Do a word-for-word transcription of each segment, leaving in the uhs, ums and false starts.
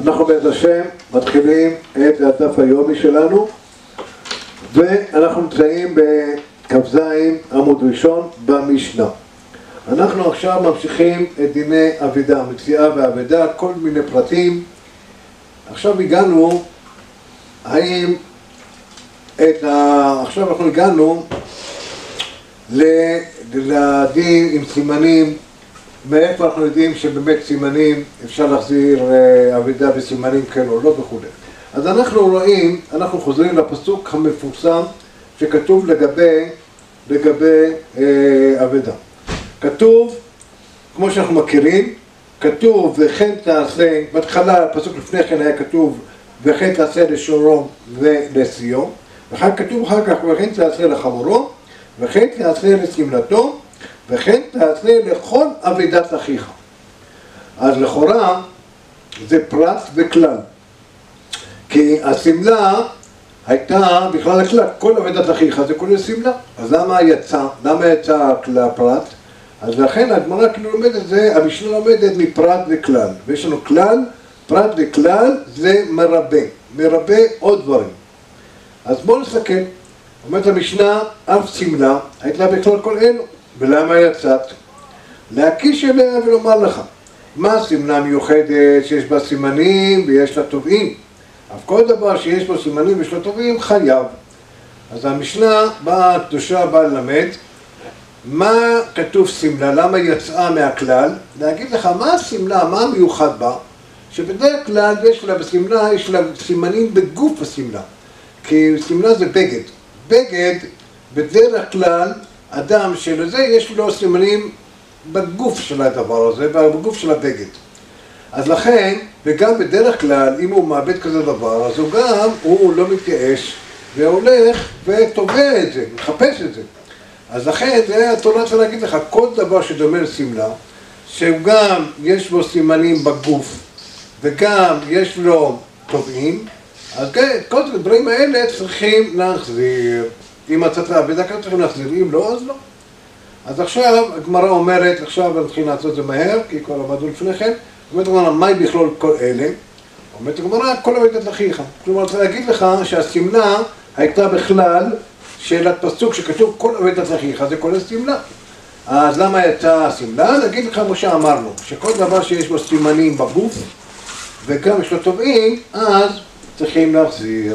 אנחנו בעזרת השם מתחילים את הדף היומי שלנו, ואנחנו נמצאים בכ"ז עמוד ראשון במשנה. אנחנו עכשיו ממשיכים את דיני אבידה, מציאה ואבידה, כל מיני פרטים. עכשיו הגענו, האם את ה... עכשיו אנחנו הגענו לדין עם סימנים, מאיפה אנחנו יודעים שבאמת סימנים אפשר להחזיר אבידה בסימנים כן או לא וכו'. אז אנחנו רואים, אנחנו חוזרים לפסוק המפורסם שכתוב לגבי, לגבי אה, אבידה. כתוב, כמו שאנחנו מכירים, כתוב וכן תעשה, בהתחלה, הפסוק לפני כן היה כתוב וכן תעשה לשורום ולסיום, וכן כתוב אחר כך וכן תעשה לחמורו, וכן תעשה לסמלתו, וכן תעשה לכל אבידת אחיך. אז לכאורה זה פרט וכלל, כי הסמלה הייתה בכלל הכלל, כל אבידת אחיך זה כולל סמלה. אז למה יצא? למה יצא הפרט? אז לכן הגמרא כאילו לומדת זה, המשנה לומדת מפרט וכלל, ויש לנו כלל, פרט וכלל זה מרבה, מרבה עוד דברים. אז בואו נסתכל, אומרת המשנה, אף סמלה הייתה בכלל כל אלו, ולמה יצאת? להקיש אליה ולומר לך, מה סמלה מיוחדת שיש בה סימנים ויש לה טובעים? אף כל דבר שיש בו סימנים ויש לה טובעים חייב. אז המשנה באה, הקדושה באה ללמד, מה כתוב סמלה, למה יצאה מהכלל? להגיד לך מה הסמלה, מה המיוחד בה, שבדרך כלל יש לה בסמלה, יש לה סימנים בגוף הסמלה, כי סמלה זה בגד. בגד, בדרך כלל, אדם שלזה יש לו סימנים בגוף של הדבר הזה, בגוף של הבגד. אז לכן, וגם בדרך כלל, אם הוא מאבד כזה דבר, אז הוא גם, הוא לא מתייאש, והולך ותובע את זה, מחפש את זה. אז לכן, זה התורה רוצה להגיד לך, כל דבר שדומה לסמלה, שהוא גם יש לו סימנים בגוף, וגם יש לו טובעים, אז כן, כל הדברים האלה צריכים להחזיר. אם מצאת לאבידה כאן צריכים להחזיר, אם לא, אז לא. אז עכשיו הגמרא אומרת, עכשיו נתחיל לעשות את זה מהר, כי כבר עמדנו לפני כן, אומרת הגמרא, מהי בכלול כל אלה? אומרת הגמרא, כל אבידת אחיך. כלומר, אני רוצה להגיד לך שהסמלה הייתה בכלל של הפסוק שכתוב כל אבידת אחיך, זה כל הסמלה. אז למה יצאה הסמלה? נגיד לך כמו שאמרנו, שכל דבר שיש בו סימנים בגוף, וגם יש לו טובעים, אז צריכים להחזיר.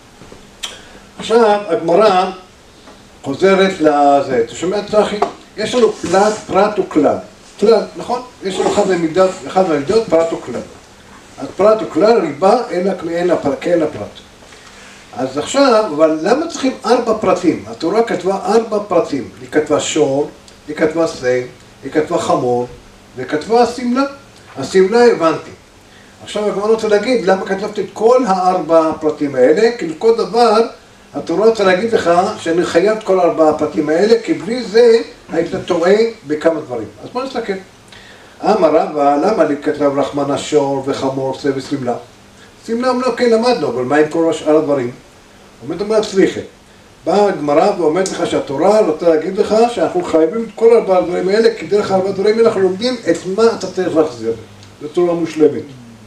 עכשיו הגמרא חוזרת לזה, אתה שומע צחי? יש לנו פרט, פרט וכלל. כלל, נכון? יש לנו אחד מהמידות, אחד מהמידות, פרט וכלל. אז פרט וכלל ריבה אלא כמעין הפרקן הפרט. אז עכשיו, אבל למה צריכים ארבע פרטים? התורה כתבה ארבע פרטים. היא כתבה שור, היא כתבה שא, היא כתבה חמור, וכתבה סמלה. הסמלה הבנתי. עכשיו הגמרא רוצה להגיד למה כתבתי את כל הארבע הפרטים האלה, כי לכל דבר התורה רוצה להגיד לך שאני חייב את כל ארבע הפרטים האלה, כי בלי זה היית טועה בכמה דברים. אז בוא נסתכל. אמר רבא, למה לי כתב רחמנא שור וחמור שא וסמלה? סמלה אמנם כן למדנו, אבל מה עם כל שאר הדברים? אומרת אומרת סליחה. באה הגמרא ואומרת לך שהתורה רוצה להגיד לך שאנחנו חייבים את כל ארבע הדברים האלה, כי דרך ארבע הדברים האלה אנחנו לומדים את מה אתה צריך להחזיר. זו תורה מושלמת.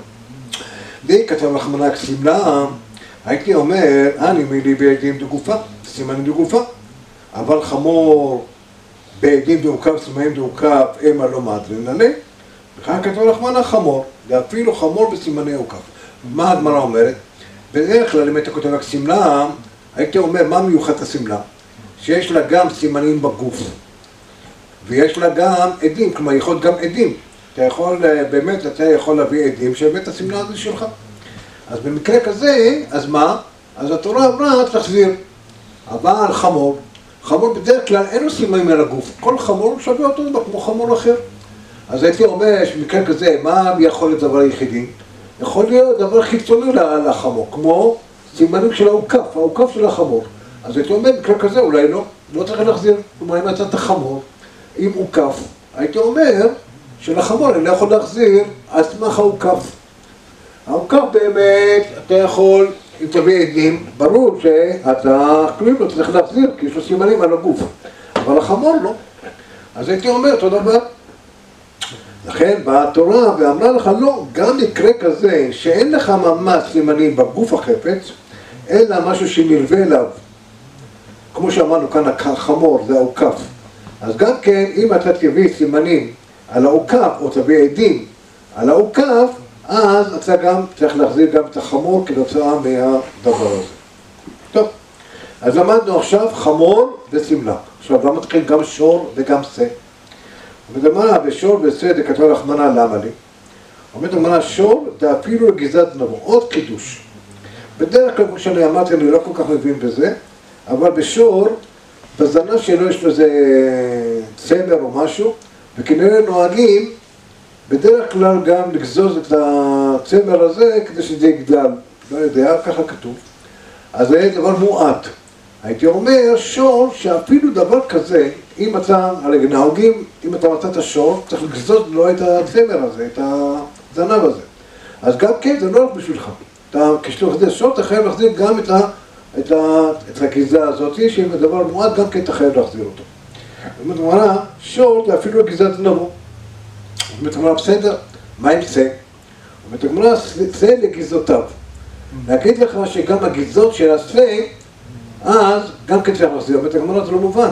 די כתב רחמנא סמלה, הייתי אומר, אני מילי בעדים דגופה, סימנים דגופה, אבל חמור בעדים דעוקב, סימנים דעוקב, אמה לא מעדרין עליה, וכאן כתב רחמנא חמור, ואפילו חמור בסימני עוקב. מה הגמרא אומרת? בדרך כלל, אם היית כותב רק סמלה, הייתי אומר, מה מיוחד הסמלה? שיש לה גם סימנים בגוף, ויש לה גם עדים, כלומר, יכול גם עדים. אתה יכול, באמת, אתה יכול להביא עדים שבאמת הסמלה הזו שלך. אז במקרה כזה, אז מה? אז התורה אמרה, תחזיר. אבל חמור, חמור בדרך כלל אין לו סימנים על הגוף. כל חמור שווה אותו דבר כמו חמור אחר. אז הייתי אומר שבמקרה כזה, מה יכול להיות דבר יחידי? יכול להיות דבר חיצוני לחמור, כמו סימנים של העוקף, העוקף של החמור. אז הייתי אומר, במקרה כזה אולי לא, לא צריך להחזיר. כלומר, אם יצאת חמור עם עוקף, הייתי אומר שלחמור אני לא יכול להחזיר על סמך העוקף. העוקף באמת, אתה יכול, אם תביא עדים, ברור שאתה כלום לא צריך להחזיר, כי יש לו סימנים על הגוף. אבל החמור לא. אז הייתי אומר אותו דבר. לכן באה התורה ואמרה לך, לא, גם מקרה כזה שאין לך ממש סימנים בגוף החפץ, אלא משהו שנלווה אליו. כמו שאמרנו כאן, החמור, זה העוקף. אז גם כן, אם אתה תביא סימנים על העוקף, או תביא עדים על העוקף, אז אתה גם צריך להחזיר גם את החמור כתוצאה מהדבר הזה. טוב, אז למדנו עכשיו חמור וסמלה. עכשיו, למה תחיל גם שור וגם שא? אומרת אמרה, בשור ושא זה כתוב רחמנא למה לי? אומרת אמרה, שור זה אפילו גזעת זנבו, עוד קידוש. בדרך כלל, כמו שאני אמרתי, אני לא כל כך מבין בזה, אבל בשור, בזנב שלו יש לו איזה צמר או משהו, וכנראה נוהגים בדרך כלל גם לגזוז את הצמר הזה כדי שזה יגדל. לא יודע, ככה כתוב. אז זה דבר מועט. הייתי אומר, שור שאפילו דבר כזה, אם אתה, הרי נהוגים, אם אתה מצאת שור, צריך לגזוז לו את הצמר הזה, את הזנב הזה. אז גם כן, זה לא רק בשבילך. אתה, כשאתה מחזיר שור, אתה חייב להחזיר גם את, ה, את, ה, את הגזעה הזאת, שאם הדבר מועט, גם כן אתה חייב להחזיר אותו. זאת אומרת, שור זה אפילו גזעת זנבו. זאת אומרת, בסדר, מה עם שא? זאת אומרת, שא לגזעותיו. להגיד לך שגם הגזעות של השא, אז גם כן צריך להחזיר, זאת אומרת, זה לא מובן.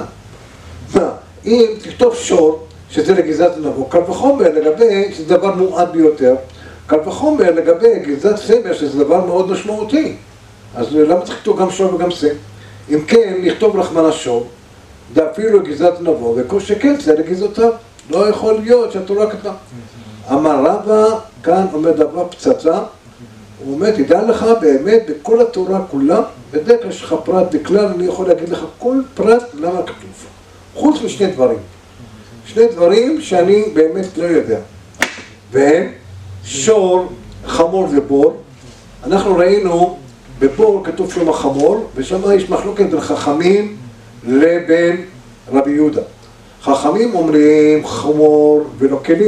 אם תכתוב שור, שזה לגזעת זנבו, קל וחומר לגבי, שזה דבר מועט ביותר, קל וחומר לגבי גזעת סמר, שזה דבר מאוד משמעותי. אז למה צריך לכתוב גם שור וגם שא? אם כן, נכתוב רחמנא שור, זה אפילו גזעת זנבו, וכל שכן שא לגזעותיו. לא יכול להיות שהתורה כתבה. אמר רבא, כאן אומר דבר פצצה, הוא אומר, תדע לך באמת בכל התורה כולה, בדרך כלל יש לך פרט, בכלל אני יכול להגיד לך כל פרט למה כתוב. חוץ משני דברים. שני דברים שאני באמת לא יודע. והם, שור, חמור ובור. אנחנו ראינו, בבור כתוב שם החמור, ושם יש מחלוקת בין חכמים לבין רבי יהודה. חכמים אומרים חמור ולא כלים,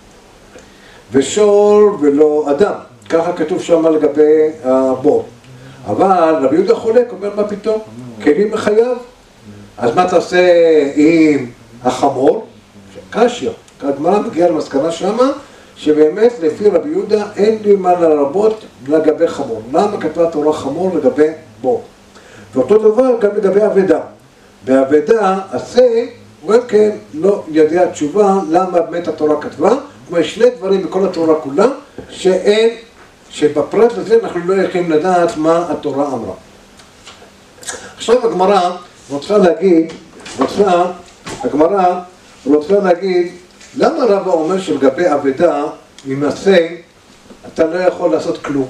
ושור ולא אדם. ככה כתוב שם לגבי הבור. אבל רבי יהודה חולק, אומר מה פתאום? כלים מחייב. אז מה תעשה עם החמור? קשיא. הגמרא מגיעה למסקנה שמה, שבאמת לפי רבי יהודה אין לי מה לרבות לגבי חמור. למה כתבה תורה חמור לגבי בור? ואותו דבר גם לגבי אבדה. באבדה, עשה, הוא גם כן לא יודע תשובה למה באמת התורה כתבה. כמו יש שני דברים בכל התורה כולה, שאין, שבפרט לזה אנחנו לא יכולים לדעת מה התורה אמרה. עכשיו הגמרא רוצה להגיד, רוצה, הגמרא רוצה להגיד, למה רבא אומר שלגבי אבדה, ממעשה, אתה לא יכול לעשות כלום?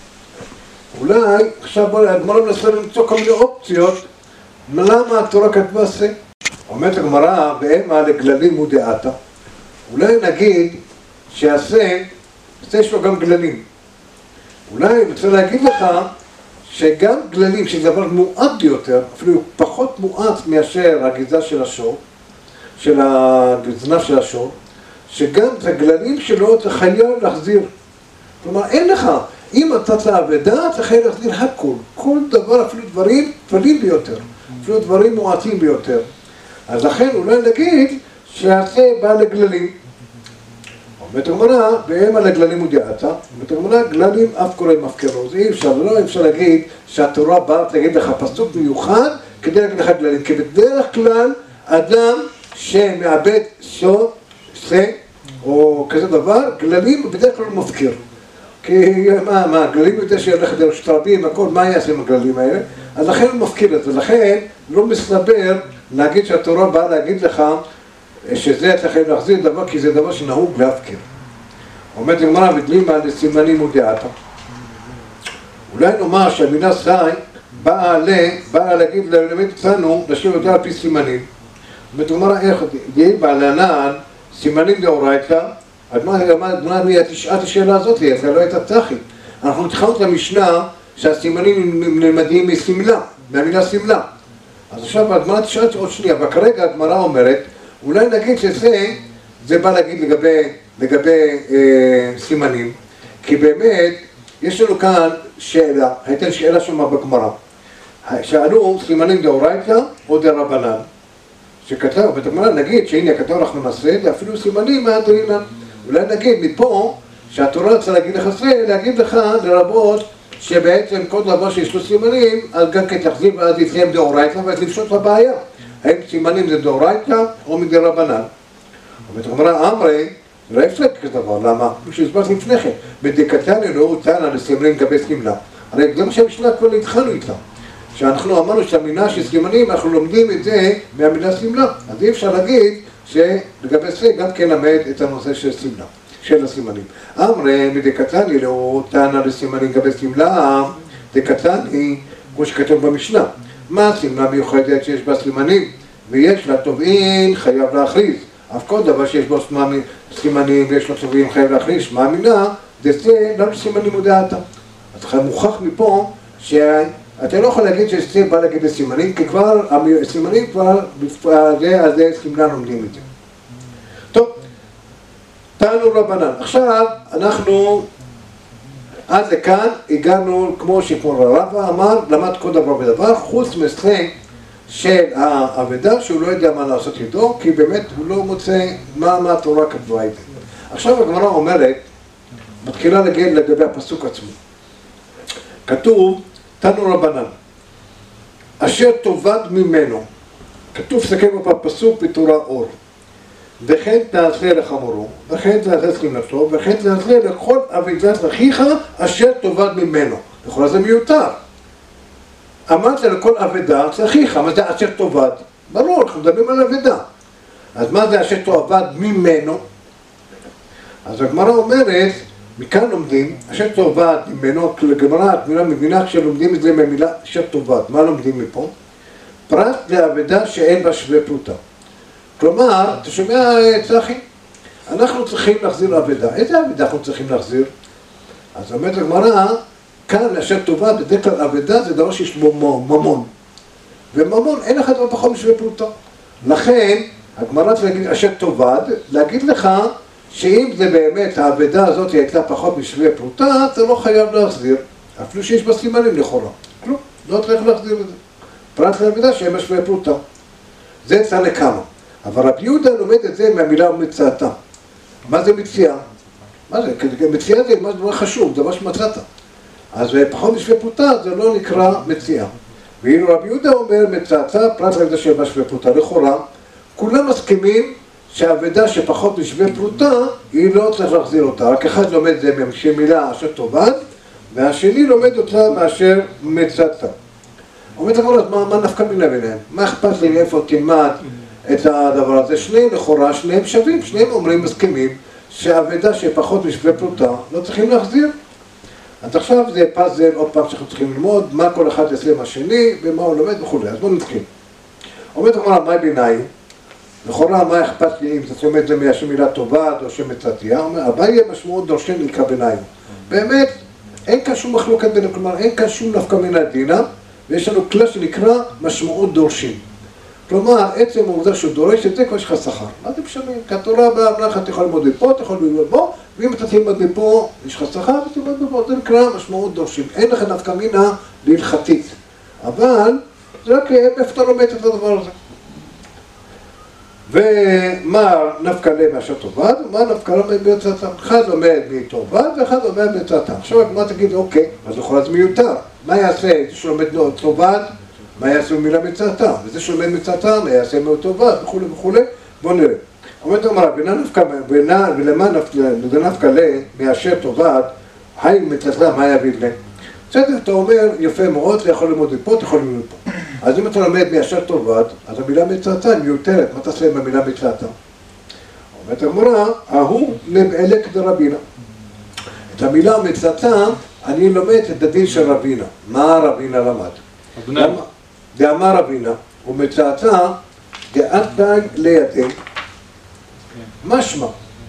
אולי, עכשיו בוא, הגמרא מנסה למצוא כל מיני אופציות, למה התורה כתבה עשה? אומרת הגמרא, בהמה לגללים ודעתה. אולי נגיד שעשה, עשה יש לו גם גללים. אולי אני רוצה להגיד לך שגם גללים, שזה דבר מועט ביותר, אפילו פחות מועט מאשר הגזע של השור, של הגזנב של השור, שגם את הגללים שלו אתה חייב להחזיר. כלומר, אין לך, אם אתה תעבדה, אתה חייב להחזיר הכל. כל דבר, אפילו דברים קטנים ביותר, אפילו דברים מועטים ביותר. אז לכן אולי נגיד שהעשה בא לגללים. אומרת הגמרא, בהמה לגללים ודעתה. אומרת הגמרא, גללים אף קורא מפקרו. זה אי אפשר, לא אפשר להגיד שהתורה באה תגיד לך פסוק מיוחד כדי להגיד לך גללים. כי בדרך כלל אדם שמאבד שור, שא, או כזה דבר, גללים בדרך כלל הוא מפקיר. כי מה, מה, גללים יודע שילך דרך שטרבים, הכל, מה יעשה עם הגללים האלה? אז לכן הוא מפקיר את זה. לכן לא מסתבר להגיד שהתורה באה להגיד לך שזה אתה חייב להחזיר דבר, כי זה דבר שנהוג להפקיר. אומרת לגמרא, מדלימה לסימנים ודעתה. אולי נאמר שהמילה סי באה באה להגיד ללמד אותנו לשם יותר על פי סימנים. אומרת לגמרא, איך די בעלנן סימנים דאורייתא, אז מה מי תשאל את השאלה הזאת? זה לא הייתה תחי. אנחנו התחלנו את המשנה שהסימנים נלמדים מסמלה, מהמילה סמלה. אז עכשיו הגמרא תשאל עוד שנייה, וכרגע הגמרא אומרת, אולי נגיד שזה, זה בא להגיד לגבי, לגבי אה, סימנים, כי באמת יש לנו כאן שאלה, הייתה שאלה שמה בגמרא. שאלו סימנים דאורייתא או דרבנן, שכתב, בגמרא נגיד שהנה כתב רחמנא סא, אפילו סימנים מהדרינן. אולי נגיד מפה, שהתורה רוצה להגיד לך זה, להגיד לך לרבות שבעצם כל דבר שיש לו סימנים, אז גם כן תחזיר ואז יתקיים דאורייתא, ואז לפשוט לבעיה. האם סימנים זה דאורייתא או מדרבנן? אומרת הגמרא, אמרי, לא אפשר כזה דבר, למה? כמו שהסברתי לפני כן, בדקתני לא הותנה לסימנים לגבי סמלה. הרי זה מה שהמשנה כבר התחלנו איתה. שאנחנו אמרנו שהמילה של סימנים, אנחנו לומדים את זה מהמילה סמלה. אז אי אפשר להגיד שלגבי זה גם כן למד את הנושא של סמלה, של הסימנים. אמרי, מדקתני לא הותנה לסימנים לגבי סמלה, דקתני, כמו שכתוב במשנה. מה הסמלה מיוחדת שיש בה סימנים? ויש לה תובעין, חייב להכריז. אף כל דבר שיש בו סימנים ויש לו תובעין, חייב להכריז. מה המילה? זה לא סימנים ודעתה. אז מוכח מפה שאתה לא יכול להגיד שזה בא להגיד לסימנים, כי כבר, הסימנים כבר, על זה סמלה לומדים את זה. טוב, תענו רבנן. עכשיו אנחנו עד לכאן הגענו, כמו שכמו רבא אמר, למד כל דבר ודבר, חוץ מסה של האבדה שהוא לא יודע מה לעשות איתו, כי באמת הוא לא מוצא מה, מה התורה כתבה את זה. עכשיו הגמרא אומרת, מתחילה להגיד לגבי הפסוק עצמו. כתוב, תנו רבנן, אשר תאבד ממנו, כתוב סכם בפסוק בתורה אור, וכן תעשה לחמורו, וכן תעשה סכינתו, וכן תעשה לכל אבידת אחיך אשר תאבד ממנו. לכל זה מיותר. אמרת לכל אבדה, זה אחיך, מה זה אשר תאבד? ברור, אנחנו מדברים על אבדה. אז מה זה אשר תאבד ממנו? אז הגמרא אומרת, מכאן לומדים, אשר תאבד ממנו, לגמרא התמילה מבינה כשלומדים את זה מהמילה אשר תאבד. מה לומדים מפה? פרט לאבדה שאין בה שווה פרוטה. כלומר, אתה שומע צחי? אנחנו צריכים להחזיר אבדה. איזה אבדה אנחנו צריכים להחזיר? אז אומרת הגמרא, כאן אשר תאבד, בדרך כלל אבדה זה דבר שיש בו ממון. וממון אין לך דבר פחות משווה פרוטה. לכן, הגמרא צריך להגיד אשר תאבד, להגיד לך שאם זה באמת האבדה הזאת הייתה פחות משווה פרוטה, אתה לא חייב להחזיר. אפילו שיש בה סימנים לכאורה. כלום, לא צריך להחזיר את זה. פרט לאבדה שאין בה שווה פרוטה. זה צא כמה. אבל רבי יהודה לומד את זה מהמילה מצאתה. מה זה מציאה? מה זה? מציאה זה דבר חשוב, דבר שמצאת. אז פחות משווה פרוטה זה לא נקרא מציאה. ואילו רבי יהודה אומר מצאתה, פרט לאבדה שאין בה שווה פרוטה. לכאורה, כולם מסכימים שהאבדה שפחות משווה פרוטה, היא לא צריך להחזיר אותה. רק אחד לומד את זה מהמילה אשר תאבד, והשני לומד אותה מאשר מצאתה. אומרת הגמרא, מה, מה נפקא מינה ביניהם? מה אכפת לי איפה תלמד את הדבר הזה? שניהם לכאורה, שניהם שווים, שניהם אומרים מסכימים שהאבדה שפחות משווה פרוטה לא צריכים להחזיר. אז עכשיו זה פאזל, עוד פעם שאנחנו צריכים ללמוד, מה כל אחד יעשה עם השני ומה הוא לומד וכו'. אז בואו נתחיל. אומרת הגמרא, מה ביניים? לכאורה, מה אכפת לי אם אתה לומד את זה מהשמילה טובה או שמצאתיה? אומר, הבא יהיה משמעות דורשן נקרא ביניים. באמת, אין כאן שום מחלוקת בין, כלומר, אין כאן שום נפקא מינה דינה, ויש לנו כלל שנקרא משמעות דורשים. כלומר, עצם העובדה שהוא דורש את זה, כבר יש לך שכר. מה זה משנה? כי התורה באה, אמרה לך, אתה יכול ללמוד מפה, אתה יכול ללמוד בו, ואם אתה תלמד מפה, יש לך שכר, אתה תלמד מפה. זה נקרא משמעות דורשים. אין לך נפקא מינה להלכתית. אבל, זה רק איפה אתה לומד את הדבר הזה. ומה נפקא ליה מאשר תאבד, ומה נפקא ליה מצאתה. אחד לומד מתאבד ואחד לומד מצאתה. עכשיו הגמרא תגיד, אוקיי, אז לכאורה זה מיותר. מה יעשה זה שלומד תאבד, מה יעשה במילה מצאתה? וזה שלומד מצאתה, מה יעשה מתאבד, וכו' וכו'. בואו נראה. אומרת הגמרא, ולמה נפקא ליה מאשר תאבד, היי מצאתה, מה יביא ליה? בסדר, אתה אומר, יפה מאוד, אתה יכול ללמוד מפה, אתה יכול ללמוד מפה. אז אם אתה לומד מאשר תאבד, אז המילה מצאתה היא מיותרת. מה תעשה עם המילה מצאתה? אומרת הגמרא, ההוא נבעלק דרבינה. את המילה מצאתה, אני לומד את הדין של רבינה. מה רבינה למד? דאמר רבינה, ומצאתה דאתג לידי. משמע.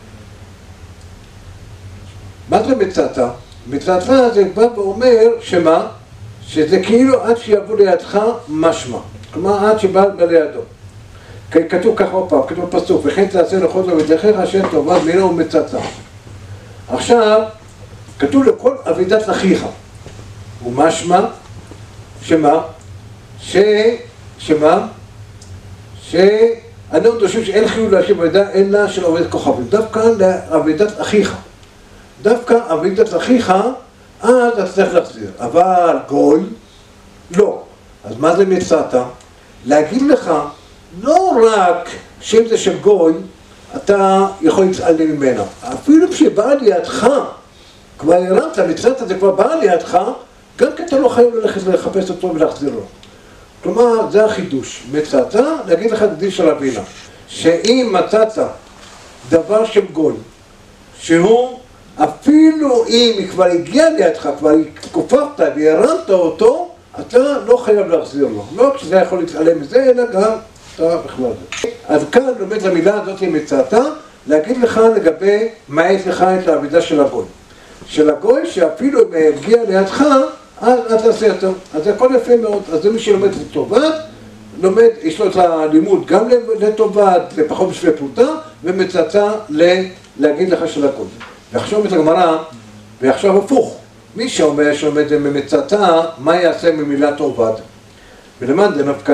מה זה מצאתה? מצאתה זה בא ואומר שמה? שזה כאילו עד שיבוא לידך משמע. כלומר עד שבא לידו. כתוב ככה עוד פעם, כתוב פסוק, וכן תעשה לכל זאת ותלכך אשר תאבד ממנו ומצאתה. עכשיו, כתוב לכל אבידת אחיך. ומשמע, שמה? ש... שמה? ש... אנחנו דורשים שאין חיוב להשיב אבידה אלא של עבודת כוכבים, דווקא לעבודת אחיך. דווקא עבודת אחיך, אז אתה צריך להחזיר. אבל גוי, לא. אז מה זה מצאת? להגיד לך, לא רק שאם זה של גוי, אתה יכול להתעלם ממנה. אפילו כשבא לידך, כבר הרמת, מצאת זה כבר בא לידך, גם כי אתה לא חייב ללכת לחפש אותו ולהחזיר לו. כלומר, זה החידוש. מצאת, להגיד לך את הדין של רבינה, שאם מצאת דבר של גוי, שהוא אפילו אם היא כבר הגיעה לידך, כבר כופרת והרמת אותו, אתה לא חייב להחזיר לו. לא כשזה יכול להתעלם מזה, אלא גם אתה בכלל זה. אז כאן לומד המילה הזאת עם מצאתה, להגיד לך לגבי מעט לך את העבידה של הגוי. של הגוי שאפילו אם הגיע לידך, אז אתה תעשה יותר. אז זה הכל יפה מאוד. אז זה מי שלומד לטובת, לומד, יש לו את הלימוד גם לטובת, לפחות בשביל פרוטה, ומצאתה להגיד לך של הגוי. ועכשיו את הגמרא, ועכשיו הפוך. מי שאומר שעומד ממצאתה, מה יעשה ממילה טובת? ולמד דנפקא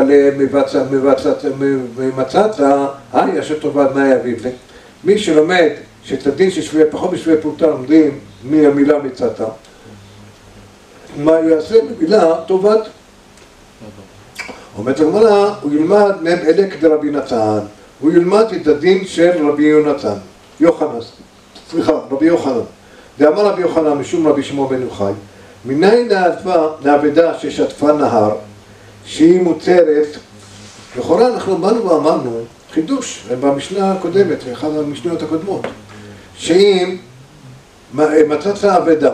ממצאתה, היי אשר טובת מה יביב לי? מי שלומד שאת הדין ששווה פחות בשווה פרוטה לומדים מהמילה מצאתה, מה יעשה ממילה טובת? אומרת הגמרא, הוא ילמד מהם אלה כדרבי נתן, הוא ילמד את הדין של רבי יונתן, יוחנן, סליחה, רבי יוחנן. ואמר רבי יוחנן משום רבי שמעון בן יוחאי, מניין לעבדה ששטפה נהר, שהיא מותרת, לכאורה אנחנו באנו ואמרנו, חידוש, במשנה הקודמת, באחת המשניות הקודמות, שאם מצאת העבדה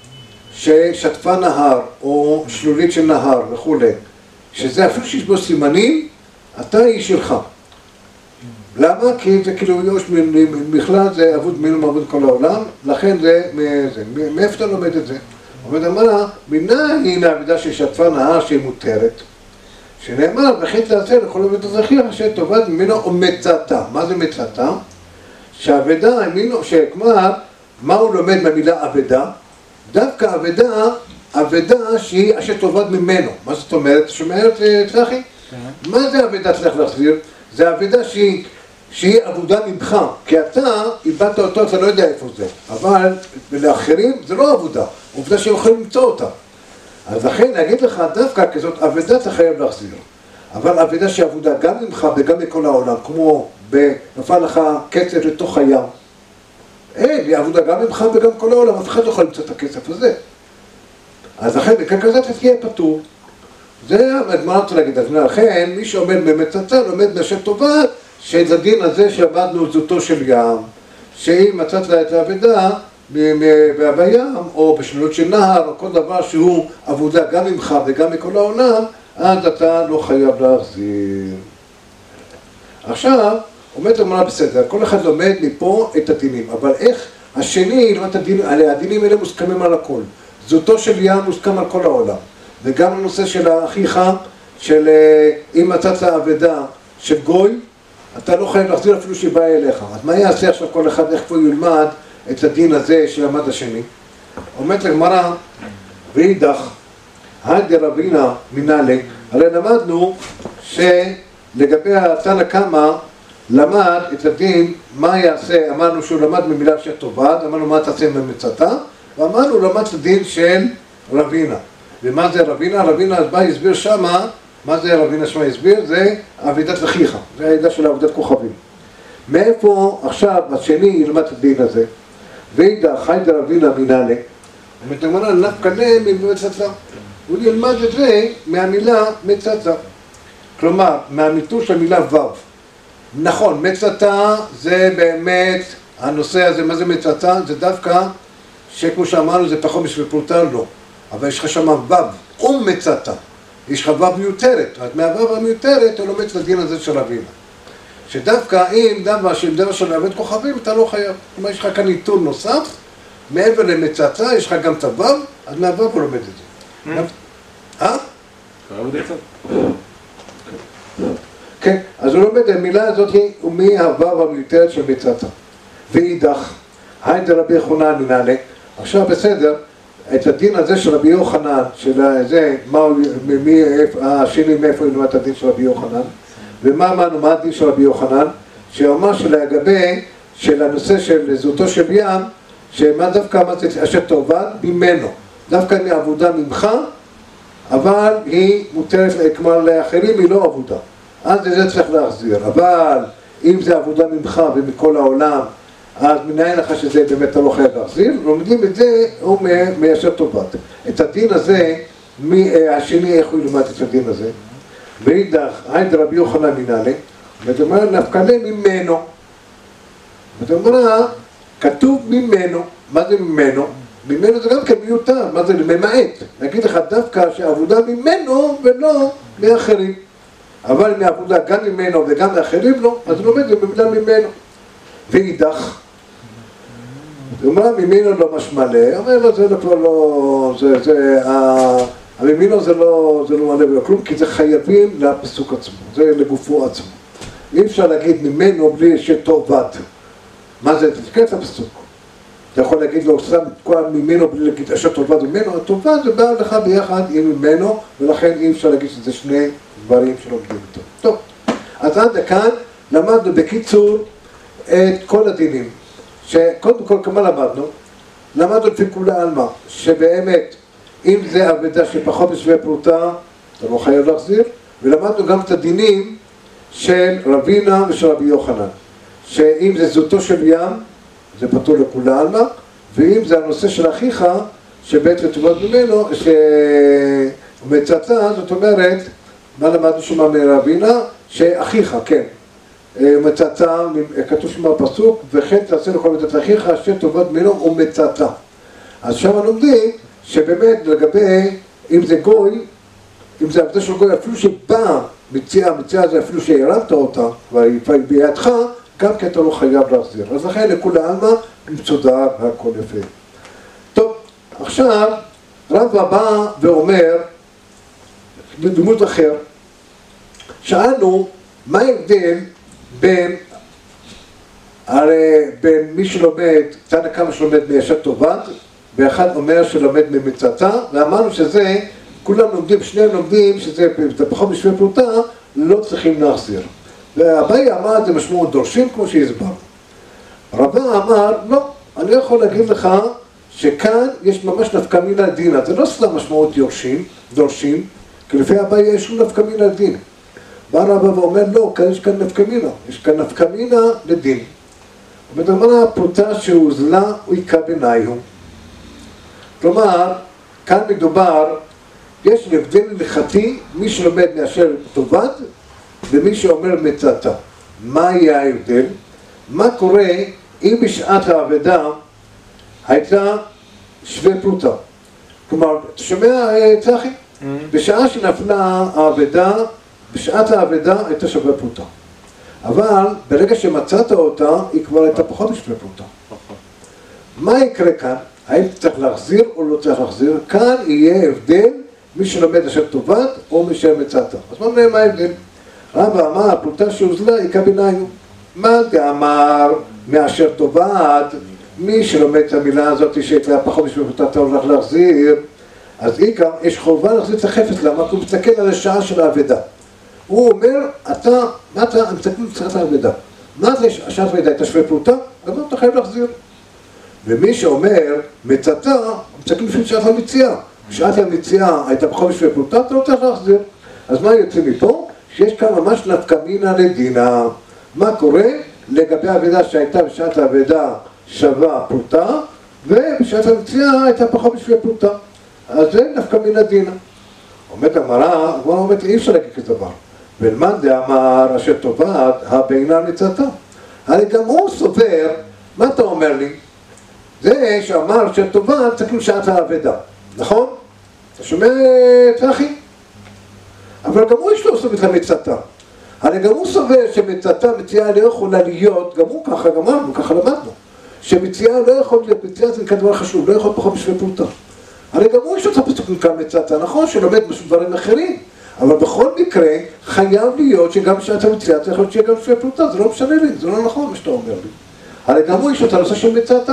ששטפה נהר, או שלולית של נהר וכו', שזה אפילו שיש בו סימנים, אתה היא שלך. למה? כי זה כאילו יוש, בכלל זה אבוד מילום אבוד כל העולם, לכן זה, מאיפה אתה לומד את זה? עומד אמרה, מניין העבדה ששטפה נהר שהיא מותרת, שנאמר, וכי תעשה לכל עבד הזכיר אשר טובת ממנו או מצאתה. מה זה מצאתה? שהעבדה, שכלומר, מה הוא לומד מהמילה עבדה? דווקא עבדה, עבדה שהיא אשר טובת ממנו. מה זאת אומרת? שומעת, צחי? מה זה עבדה צריך להחזיר? זה עבדה שהיא, שהיא עבודה ממך, כי אתה איבדת אותו, אתה לא יודע איפה זה. אבל לאחרים זה לא עבודה, עובדה שהם יכולים למצוא אותה. אז לכן להגיד לך דווקא כזאת עבדה אתה חייב להחזיר. אבל עבדה שהיא עבודה גם ממך וגם מכל העולם, כמו נפל לך כסף לתוך הים. אין, היא עבודה גם ממך וגם כל העולם, אף אחד לא יכול למצוא את הכסף הזה. אז לכן בכך כזה אתה תהיה פטור. זה מה אני רוצה להגיד, אז לכן מי שעומד במצאתה לומד מהשם טובת, שזה הדין הזה שעבדנו זאתו של ים, שאם מצאת לה את העבדה בים, או בשלולות של נהר, או כל דבר שהוא עבודה גם ממך וגם מכל העולם, אז אתה לא חייב להחזיר. עכשיו, עומד אמרה בסדר, כל אחד לומד מפה את הדינים, אבל איך השני ילמד את הדינים, הדינים האלה מוסכמים על הכל. זאתו של ים מוסכם על כל העולם. וגם הנושא של האחיך, של אם מצאת העבדה של גוי, אתה לא חייב להחזיר אפילו שבא אליך. אז מה יעשה עכשיו כל אחד, איך פה ילמד את הדין הזה שלמד השני? אומרת לגמרא, ואידך, היי רבינה מנהלי, הרי למדנו שלגבי התנא קמא, למד את הדין, מה יעשה, אמרנו שהוא למד ממילה שטובת, אמרנו מה תעשה ממצאתה, ואמרנו למד את הדין של רבינה. ומה זה רבינה? רבינה אז בא הסביר שמה, מה זה רבינה שמה הסביר? זה עבודת אחיך, זה העדה של עבודת כוכבים. מאיפה עכשיו השני ילמד את הדין הזה? ואידך, חי דרבינה מנהלי, ומתגמנה נפקא ליה ממצאתה. הוא ילמד את זה מהמילה מצאתה. כלומר, מהמיתוש של המילה ו'. נכון, מצאתה זה באמת, הנושא הזה, מה זה מצאתה? זה דווקא, שכמו שאמרנו זה פחות בשביל פרוטה, לא. אבל יש לך שם ו', ומצאתה. יש לך ו' מיותרת. אז מהו' המיותרת הוא לומד את הדין הזה של רבינה. שדווקא אם דבר של דבר של עבד כוכבים, אתה לא חייב. כלומר, יש לך כאן עיתון נוסף, מעבר למצאתה, יש לך גם את הו', אז מהו' הוא לומד את זה. אה? כן, אז הוא לומד, המילה הזאת היא מהו' המיותרת של מצאתה. ואידך, היי דרבי יוחנן מנהלי, עכשיו בסדר, את הדין הזה של רבי יוחנן, של זה, מה, מי, השני מאיפה ילמד את הדין של רבי יוחנן? ומה אמרנו, מה הדין של רבי יוחנן? שאמר שלגבי, של הנושא של זהותו של ים, שמה דווקא אמרתי, אשר תאבד ממנו, דווקא מעבודה ממך, אבל היא מותרת, כלומר לאחרים היא לא עבודה, אז זה צריך להחזיר, אבל אם זה עבודה ממך ומכל העולם, אז מנהל לך שזה באמת אתה לא חייב להחזיר, לומדים את זה, הוא מיישר טובת. את הדין הזה, השני איך הוא ילמד את הדין הזה? ואידך, עד רבי יוחנן מנהלה, ואתה אומר, נפקנה ממנו. ואתה אומר, כתוב ממנו, מה זה ממנו? ממנו זה גם כן מיותר, מה זה ממעט? נגיד לך דווקא שעבודה ממנו ולא מאחרים. אבל מעבודה גם ממנו וגם מאחרים לא, אז לומד זה במילה ממנו. ואידך, הוא אומר, ממנו לא משמעלה, אומר לו, זה כבר לא, זה, זה, הממינו זה לא, זה לא מלא ולא כלום, כי זה חייבים לפסוק עצמו, זה לגופו עצמו. אי אפשר להגיד ממנו בלי שתאבד. מה זה? תתקן את הפסוק. אתה יכול להגיד לו, סתם כל ממנו בלי להגיד אשר תאבד ממנו, התאבד זה בא לך ביחד עם ממנו, ולכן אי אפשר להגיד שזה שני דברים שלומדים איתו. טוב, אז עד לכאן למדנו בקיצור את כל הדינים. שקודם כל, כמה למדנו? למדנו לפי כולה עלמא, שבאמת, אם זה אבדה שפחות משווה פרוטה, אתה לא חייב להחזיר, ולמדנו גם את הדינים של רבינה ושל רבי יוחנן, שאם זה זהותו של ים, זה פטור לכולה עלמא, ואם זה הנושא של אחיך, שבעצם תאבד ממנו, שמצאתה, זאת אומרת, מה למדנו שמה מרבינה? שאחיך, כן. מצאתה, כתוב שם בפסוק, וכן תעשה לכל מצאת אחיך, אשר תאבד ממנו ומצאתה. אז שם לומדים שבאמת לגבי, אם זה גוי, אם זה עבודה של גוי, אפילו שבא מציאה, מציאה זה אפילו שהרמת אותה, והיא בידך, גם כי אתה לא חייב להחזיר. אז לכן לכולי עלמא, מצודה והכל יפה. טוב, עכשיו, רב בא ואומר, בדמות אחר, שאלנו, מה ההבדל בין, הרי בין מי שלומד, תנא קמא שלומד מישר תאבד, ואחד אומר שלומד ממצאתה, ואמרנו שזה, כולם לומדים, שניהם לומדים, שזה פחות משווה פרוטה, לא צריכים להחזיר. והאביי אמר, זה משמעות דורשים, כמו שהסברנו. רבא אמר, לא, אני יכול להגיד לך שכאן יש ממש נפקא מינה דינא, זה לא סתם משמעות יורשים, דורשים, כי לפי האביי יש לו נפקא מינה דינא. בא רבא ואומר, לא, כאן יש כאן נפקא מינה, יש כאן נפקא מינה לדין. זאת אומרת, הפרוטה שהוזלה, הוא היכה ביניהו. כלומר, כאן מדובר, יש הבדל הלכתי, מי שלומד מאשר תאבד, ומי שאומר מצאתה. מה יהיה ההבדל? מה קורה אם בשעת האבדה הייתה שווה פרוטה? כלומר, אתה שומע, צחי? Mm-hmm. בשעה שנפלה האבדה, בשעת האבדה הייתה שווה פרוטה. אבל ברגע שמצאת אותה, היא כבר הייתה פחות משווה פרוטה. מה יקרה כאן? האם צריך להחזיר או לא צריך להחזיר? כאן יהיה הבדל מי שלומד אשר תאבד או מי שמצאת. אז מה נראה מה ההבדל? רבא אמר, הפרוטה שהוזלה היכה ביניהו. מה דאמר מאשר תאבד? מי שלומד את המילה הזאת שהייתה פחות משווה פרוטה, אתה הולך להחזיר. אז עיקר, יש חובה להחזיר את החפץ. למה? הוא מסתכל על השעה של האבדה. הוא אומר, אתה, מה אתה, אני מסתכל על שעת האבדה. מה זה שעת האבדה? הייתה שווה פרוטה? אז אתה חייב להחזיר. ומי שאומר, מצאתה, הוא מסתכל לפי שעת המציאה. שעת המציאה הייתה פחות משווה פרוטה, אתה לא צריך להחזיר. אז מה יוצא מפה? שיש כאן ממש נפקא מינה לדינא. מה קורה? לגבי האבדה שהייתה בשעת האבדה שווה פרוטה, ובשעת המציאה הייתה פחות משווה פרוטה. אז זה נפקא מינה דינא. אומרת הגמרא, הגמרא אומרת, אי אפשר להגיד כזה דבר. ולמאן דאמר אשר תאבד, הבעינן מצאתה. הרי גם הוא סובר, מה אתה אומר לי? זה שאמר אשר תאבד, זה כאילו שעת האבדה, נכון? אתה שומע, צחי? אבל גם הוא יש לו סובר את המצאתה. הרי גם הוא סובר שמצאתה, מציאה לא יכולה להיות, גם הוא ככה גמרנו, ככה למדנו, שמציאה לא יכול להיות, מציאה זה דבר חשוב, לא יכול פחות בשביל פרוטה. הרי גם הוא יש לו את הפסוק מכאן מצאתה, נכון? שלומד דברים אחרים. אבל בכל מקרה, חייב להיות שגם בשעת המציאה, צריך להיות שיהיה גם בשביל פרוטה, זה לא משנה לי, זה לא נכון מה שאתה אומר לי. הרי גם הוא יש לו את הנושא של מצאתה.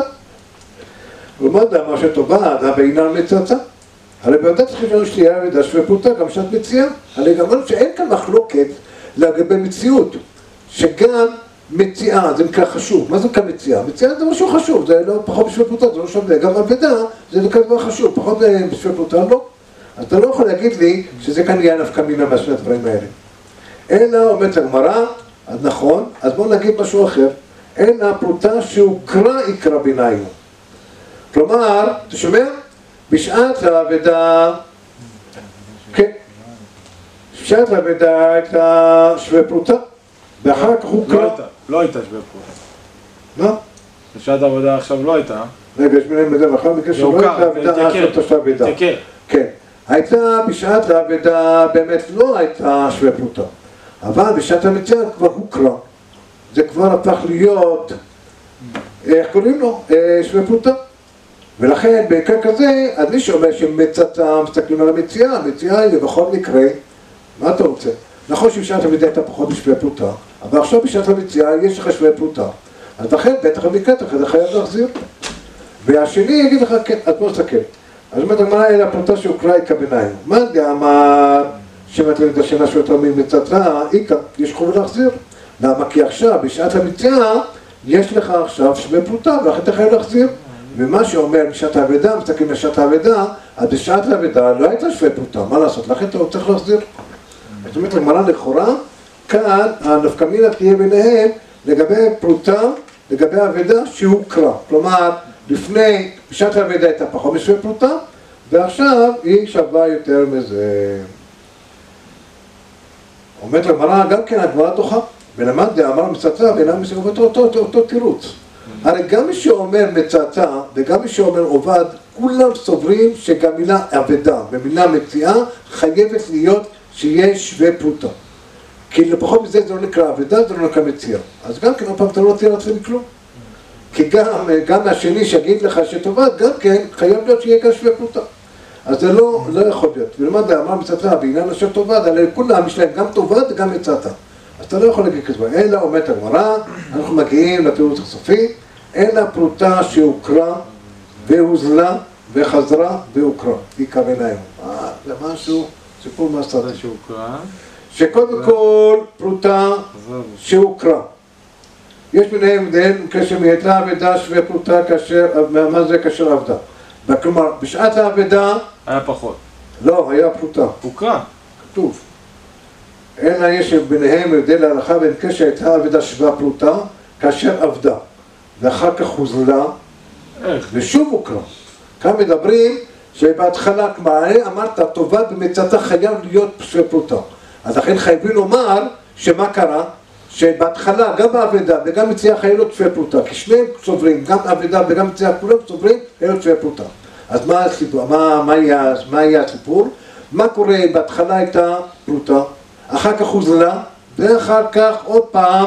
ומה דאמר שתאבד, הבעינן מצאתה? הרי בעודה צריכים לנו שתהיה אבדה שווה פרוטה, גם בשעת מציאה. הרי גם אמרנו שאין כאן מחלוקת לגבי מציאות, שגם מציאה, זה נקרא חשוב. מה זה נקרא מציאה? מציאה זה משהו חשוב, זה לא פחות בשביל פרוטה, זה לא שווה. גם אבדה זה נקרא דבר חשוב, פחות בשביל פרוטה לא. אז אתה לא יכול להגיד לי שזה כאן יהיה נפקא מינה מהשני הדברים האלה. אלא אומרת הגמרא, אז נכון, אז בואו נגיד משהו אחר. אלא פרוטה שהוכרה יקרא ביניים. כלומר, אתה שומע? בשעת האבדה, כן, בשעת האבדה הייתה שווה פרוטה, ואחר כך הוכרה. לא הייתה שווה פרוטה. מה? בשעת העבודה עכשיו לא הייתה. רגע, יש מילים בזה, ואחר מכן שלא הייתה האבדה, אז הייתה שווה פרוטה. כן, הייתה בשעת האבדה, באמת לא הייתה שווה פרוטה. אבל בשעת המציאה כבר הוכרה. זה כבר הפך להיות, איך קוראים לו? שווה פרוטה. ולכן בעיקר כזה, אז מי שאומר שמצאתה, מסתכלים על המציאה, המציאה היא בכל מקרה, מה אתה רוצה? נכון שבשעת המציאה הייתה פחות בשווה פרוטה, אבל עכשיו בשעת המציאה יש לך שווה פרוטה. אז לכן בטח המקרה, אתה חייב להחזיר. והשני יגיד לך, כן, אז בוא נסתכל. אז אומרת, הגמרא אלה הפרוטה שהוכרה יקרא ביניים. מה זה אמר שמעת למידה שאינה שווה יותר ממצאתה, איקה, יש חובה להחזיר. למה? כי עכשיו, בשעת המציאה, יש לך עכשיו שווה פרוטה, ואחרי אתה חייב להחזיר. ומה שאומר בשעת האבדה, מסתכלים בשעת האבדה, אז בשעת האבדה לא הייתה שווה פרוטה, מה לעשות? לכן אתה צריך להחזיר. זאת אומרת, לגמרא לכאורה, כאן הנפקא מינה תהיה ביניהם לגבי פרוטה, לגבי האבדה שהוכרה. כלומר, לפני, בשעת האבדה הייתה פחות משווה פרוטה, ועכשיו היא שווה יותר מזה. אומרת לגמרא, גם כן הגמרא דוחה. ולמד דאמר מצאתה ואינה מסגרת אותו תירוץ. הרי גם מי שאומר מצאתה וגם מי שאומר עובד, כולם סוברים שגם מילה אבדה ומילה מציאה חייבת להיות שיש שווה פרוטה. כי לפחות מזה זה לא נקרא אבדה, זה לא נקרא מציאה. אז גם כן, הפעם אתה לא תהיה לעצמי כלום. כי גם, גם השני שיגיד לך שטובד, גם כן חייב להיות שיהיה כאן שווה פרוטה. אז זה לא, לא יכול להיות. ולמד דאמר מצאתה בעניין אשר טובד, הרי כולם יש להם גם טובד וגם מצאתה. אז אתה לא יכול להגיד כזה, אלא אומרת הגמרא, אנחנו מגיעים לתירוץ הסופי, אלא פרוטה שהוכרה והוזלה וחזרה והוכרה. היא כוונה היום. אה, זה משהו, סיפור מהסרט. שהוכרה. שקודם כל פרוטה שהוכרה. יש ביניהם דין כאשר מהייתה אבדה שווה פרוטה כאשר, מה זה כאשר עבדה? כלומר, בשעת האבדה... היה פחות. לא, היה פרוטה. הוכרה. כתוב. אלא יש ביניהם הבדל להלכה בין קשר הייתה אבדה שווה פרוטה כאשר עבדה ואחר כך הוזלה ושוב הוכרה. כאן מדברים שבהתחלה כלומר אמרת טובת במצאתה חייב להיות שווה פרוטה, אז לכן חייבים לומר שמה קרה? שבהתחלה גם האבדה וגם מציאה חייב להיות שווה פרוטה, כי שניהם סוברים, גם האבדה וגם מציאה כולם סוברים חייב להיות שווה פרוטה. אז מה הסיפור? מה, מה, יהיה, מה יהיה הסיפור? מה קורה? בהתחלה הייתה פרוטה, אחר כך הוזלה, ואחר כך עוד פעם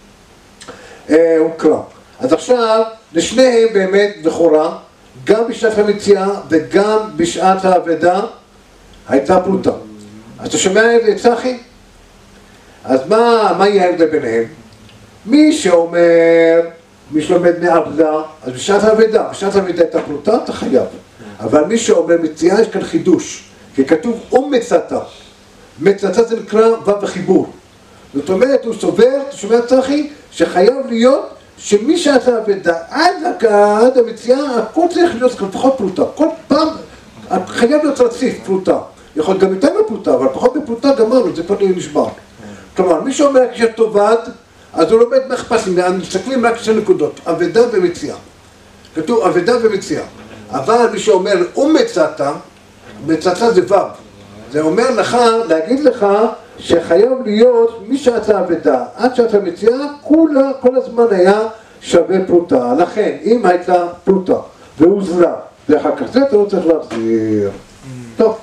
אה, הוכרה. אז עכשיו, לשניהם באמת לכאורה, גם בשעת המציאה וגם בשעת האבדה, הייתה פרוטה. אז אתה שומע את זה, צחי? אז מה, מה יהיה ההבדל ביניהם? מי שאומר, מי שלומד מעבדה, אז בשעת האבדה, בשעת האבדה הייתה פרוטה, אתה חייב. אבל מי שאומר מציאה, יש כאן חידוש, כי כתוב ומצאתה. מצאתה זה נקרא ו' וחיבור. זאת אומרת, הוא סובר, אתה שומע צחי, שחייב להיות שמי שאתה עבדה עד, עד המציאה, הכל צריך להיות לפחות פרוטה. כל פעם חייב להיות רציף פרוטה. יכול להיות גם יותר מפרוטה, אבל פחות מפרוטה גמרנו, זה כבר נשבר. כלומר, מי שאומר כשטובד, אז הוא לומד מחפשים, מסתכלים רק שתי נקודות, עבדה ומציאה. כתוב עבדה ומציאה. אבל מי שאומר ומצאתה, מצאתה זה ו'. זה אומר לך, להגיד לך, שחייב להיות מי שאתה עבדה, עד שאתה מציאה, כולה, כל הזמן היה שווה פרוטה. לכן, אם הייתה פרוטה והוזלה, ואחר כך זה אתה לא צריך להחזיר. טוב.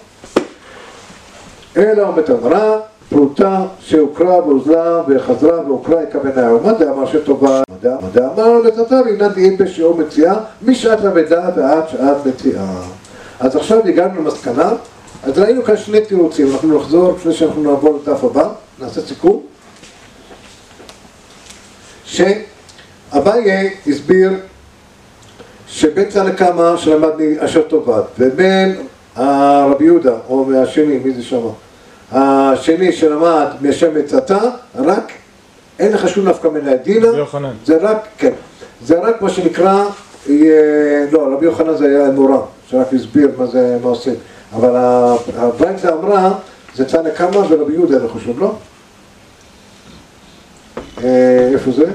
אלא אומרת הגמרא, פרוטה שהוכרה והוזלה וחזרה והוכרה הכוונה. מה זה אמר שטובה? מה זה אמר לצאתה והנה דעים בשיעור מציאה, משעת עבדה ועד שעת מציאה. אז עכשיו הגענו למסקנה, אז ראינו כאן שני תירוצים, אנחנו נחזור לפני שאנחנו נעבור לדף הבא, נעשה סיכום. שאביי הסביר שבין צלקמה שלמדני אשר טובת, ובין הרבי יהודה, או מהשני, מי זה שמה? השני שלמד מהשם מצאתה, רק אין לך שום נפקא מינה דינה, זה רק, כן, זה רק מה שנקרא, לא, רבי יוחנן זה היה מורה, שרק הסביר מה זה, מה עושים, אבל הברייתא אמרה, זה תנא קמא ורבי יהודה, אני חושב, לא? איפה זה?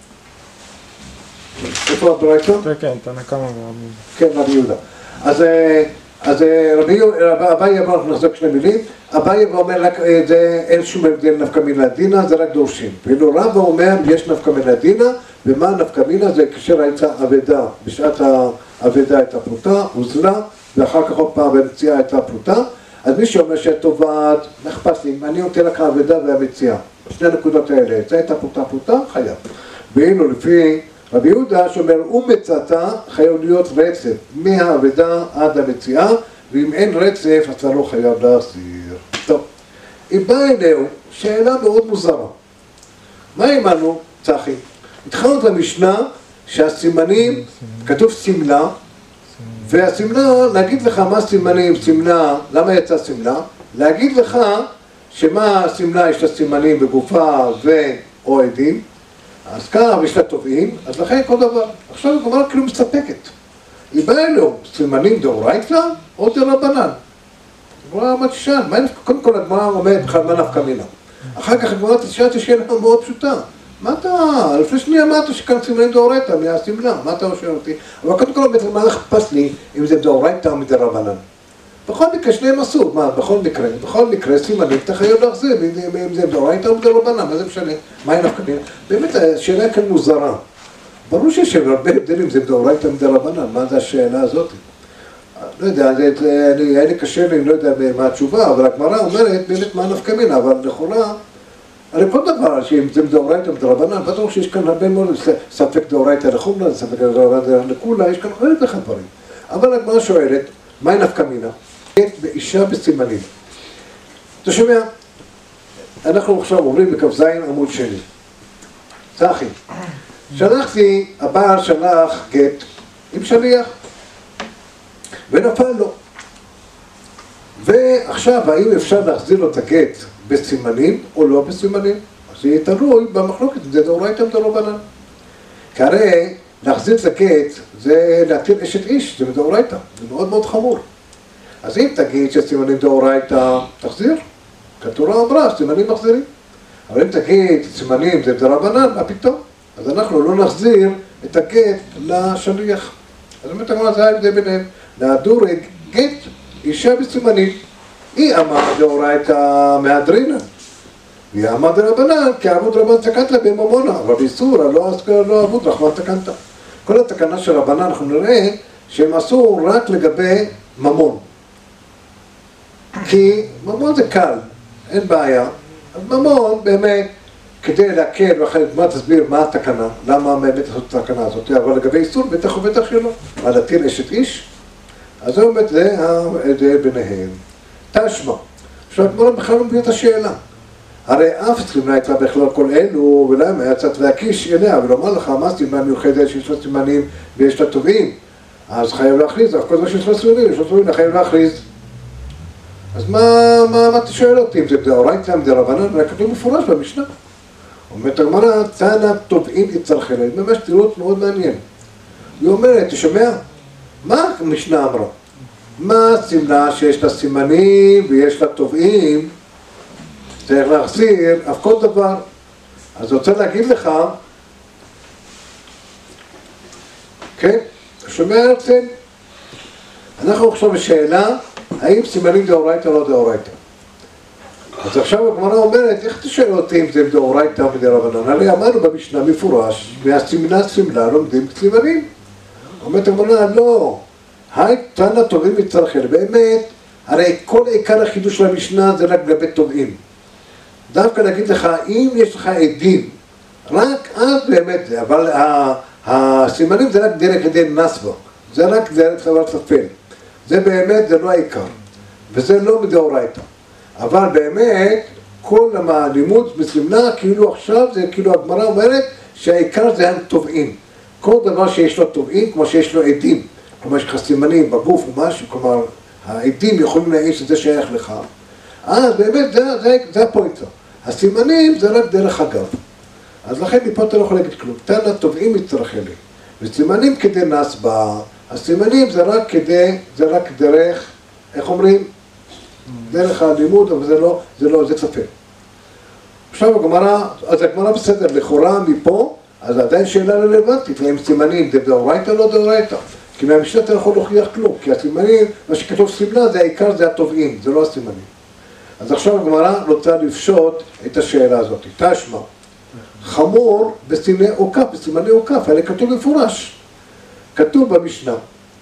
איפה הברייתא? כן, כן, תנא קמא ורבי יהודה. כן, רבי יהודה. אז, אז רבי יהודה, אביי אמר, אנחנו נחזק שני מילים, אביי אומר, רק, זה, אין שום הבדל נפקא מינה דינה, זה רק דורשים. ואילו רבא אומר, יש נפקא מינה דינה, ומה נפקא מינה? זה כאשר הייתה אבדה, בשעת האבדה הייתה פרוטה, הוזלה, ואחר כך עוד פעם במציאה הייתה פרוטה, אז מי שאומר שטובעת, נחפש לי, אני נותן לך האבדה והמציאה. שני הנקודות האלה, זה הייתה פרוטה פרוטה, חייב. ואילו לפי רבי יהודה שאומר, ומצאתה חייב להיות רצף, מהאבדה עד המציאה, ואם אין רצף, אתה לא חייב להחזיר. טוב, אם בא אלינו, שאלה מאוד מוזרה. מה אמרנו, צחי? התחלנו את המשנה שהסימנים, כתוב סמלה, והסמלה, להגיד לך מה סימנים, סמלה, למה יצא סמלה? להגיד לך שמה הסמלה יש לה סימנים בגופה ואו עדים, אז כך יש לה טובעים, אז לכן כל דבר. עכשיו הגמרא כאילו מסתפקת. היא באה אלו, סימנים דאורייתא או דרבנן? הגמרא אמרת תשאל, קודם כל הגמרא אומרת בכלל מה נפקא מינה. אחר כך הגמרא תשאל את השאלה מאוד פשוטה. מה אתה, לפני שנייה אמרת שכאן סימנים דאורייתא מהסמלה, מה אתה שואל אותי? אבל קודם כל אומרת, מה אכפת לי אם זה דאורייתא או מדרבנן? בכל מקרה שניהם עשו, מה, בכל מקרה, בכל מקרה סימנים אתה חייב להחזיר, אם זה דאורייתא או מדרבנן, מה זה משנה? מה היא נפקא מינה? באמת השאלה כאן מוזרה. ברור שיש הרבה הבדלים, זה דאורייתא מדרבנן, מה זה השאלה הזאת? לא יודע, היה לי קשה לי, לא יודע מה התשובה, אבל הגמרא אומרת באמת מה נפקא מינה, אבל לכאורה, הרי כל דבר, שאם זה דאורייתא מדרבנן, בטוח שיש כאן הרבה מאוד ספק דאורייתא לחומרא, ספק דאורייתא לכולה, יש כאן הרבה לך דברים. אבל הגמרא שואלת, מהי נפקא מינה? גט באישה בסימנים. אתה שומע? אנחנו עכשיו עוברים בכ"ז עמוד שני. צחי, שלחתי, הבעל שלח גט עם שליח, ונפל לו. ועכשיו, האם אפשר להחזיר לו את הגט בסימנים או לא בסימנים? אז יהיה תלוי במחלוקת, זה דאורייתא מדרבנן. כי הרי להחזיר את הגט זה להתיר אשת איש, זה מדאורייתא, זה מאוד מאוד חמור. אז אם תגיד שסימנים דאורייתא, תחזיר. כתורה אמרה, סימנים מחזירים. אבל אם תגיד סימנים זה דרבנן, מה פתאום? אז אנחנו לא נחזיר את הגט לשליח. אז באמת אמרה, זה ההבדל ביניהם. להדורג גט אישה בסימנים. היא אמרה דאורייתא מהדרינן. היא אמרה דרבנן, כי עבוד רבן תקנת לה בממונה. אבל באיסור, לא עבוד רחמן תקנת. כל התקנה של רבנן אנחנו נראה שהם עשו רק לגבי ממון. כי ממון זה קל, אין בעיה. אז ממון באמת, כדי להקל, ואחרי מה תסביר מה התקנה, למה באמת לעשות את התקנה הזאת, אבל לגבי איסור בטח ובטח שלא. מה להתיר אשת איש? אז זה באמת, זה ההבדל ביניהם. תשמע, עכשיו הגמרא בכלל לא מבין את השאלה. הרי אף סימנה הייתה בכלל כל אלו, ולמה היה קצת להקיש אליה, ולומר לך, מה סימנה מיוחדת שיש לה סימנים ויש לה טובים? אז חייב להכריז, אף כל דבר שיש לה סימנים, יש לה טובים, חייב להכריז. אז מה, מה, מה אתה שואל אותי? אם זה דאורייתא מדרבנן, רק כתוב מפורש במשנה. אומרת הגמרא, תנא טובעים יצרכי להם, ממש תירוץ מאוד מעניין. היא אומרת, תשמע, מה המשנה אמרה? מה סימנה שיש לה סימנים ויש לה טובעים? צריך להחזיר, אף כל דבר. אז אני רוצה להגיד לך, כן, אתה שומע הרצל? אנחנו עכשיו בשאלה, האם סימנים דאורייתא או לא דאורייתא? אז עכשיו הגמרא אומרת, איך אתה שואל אותי אם זה דאורייתא או מדרבנן? הרי אמרנו במשנה מפורש, מהסימנה סימלה לומדים סימנים. אומרת הגמרא, לא, היי תנא טובעים יצרכי להם. באמת, הרי כל עיקר החידוש של המשנה זה רק לגבי טובעים. דווקא להגיד לך, אם יש לך עדים, רק אז באמת זה, אבל הסימנים זה רק דרך כדי נסבו, זה רק דרך דבר ספל. זה באמת, זה לא העיקר, וזה לא מדאורייתא. אבל באמת, כל הלימוד בסמלה, כאילו עכשיו, זה כאילו הגמרא אומרת שהעיקר זה הם טובעים. כל דבר שיש לו טובעים, כמו שיש לו עדים, כלומר יש לך סימנים בגוף או משהו, כלומר, העדים יכולים להעיד שזה שייך לך. אז באמת זה, זה, זה הפוינטר. הסימנים זה רק דרך אגב. אז לכן מפה אתה לא יכול להגיד כלום. תנא תובעים מצטרכה לי. וסימנים כדי נסבע. הסימנים זה רק כדי, זה רק דרך, איך אומרים? דרך הלימוד, אבל זה לא, זה לא, זה צפה. עכשיו הגמרא, אז הגמרא בסדר, לכאורה מפה, אז עדיין שאלה רלוונטית, האם סימנים זה דאורייתא או לא דאורייתא? כי מהמשנה אתה לא יכול להוכיח כלום, כי הסימנים, מה שכתוב סימנה, זה העיקר, זה התובעים, זה לא הסימנים. אז עכשיו הגמרא רוצה לפשוט את השאלה הזאת. תשמע, חמור בסימני עוקף, בסימני עוקף, האלה כתוב מפורש. כתוב במשנה,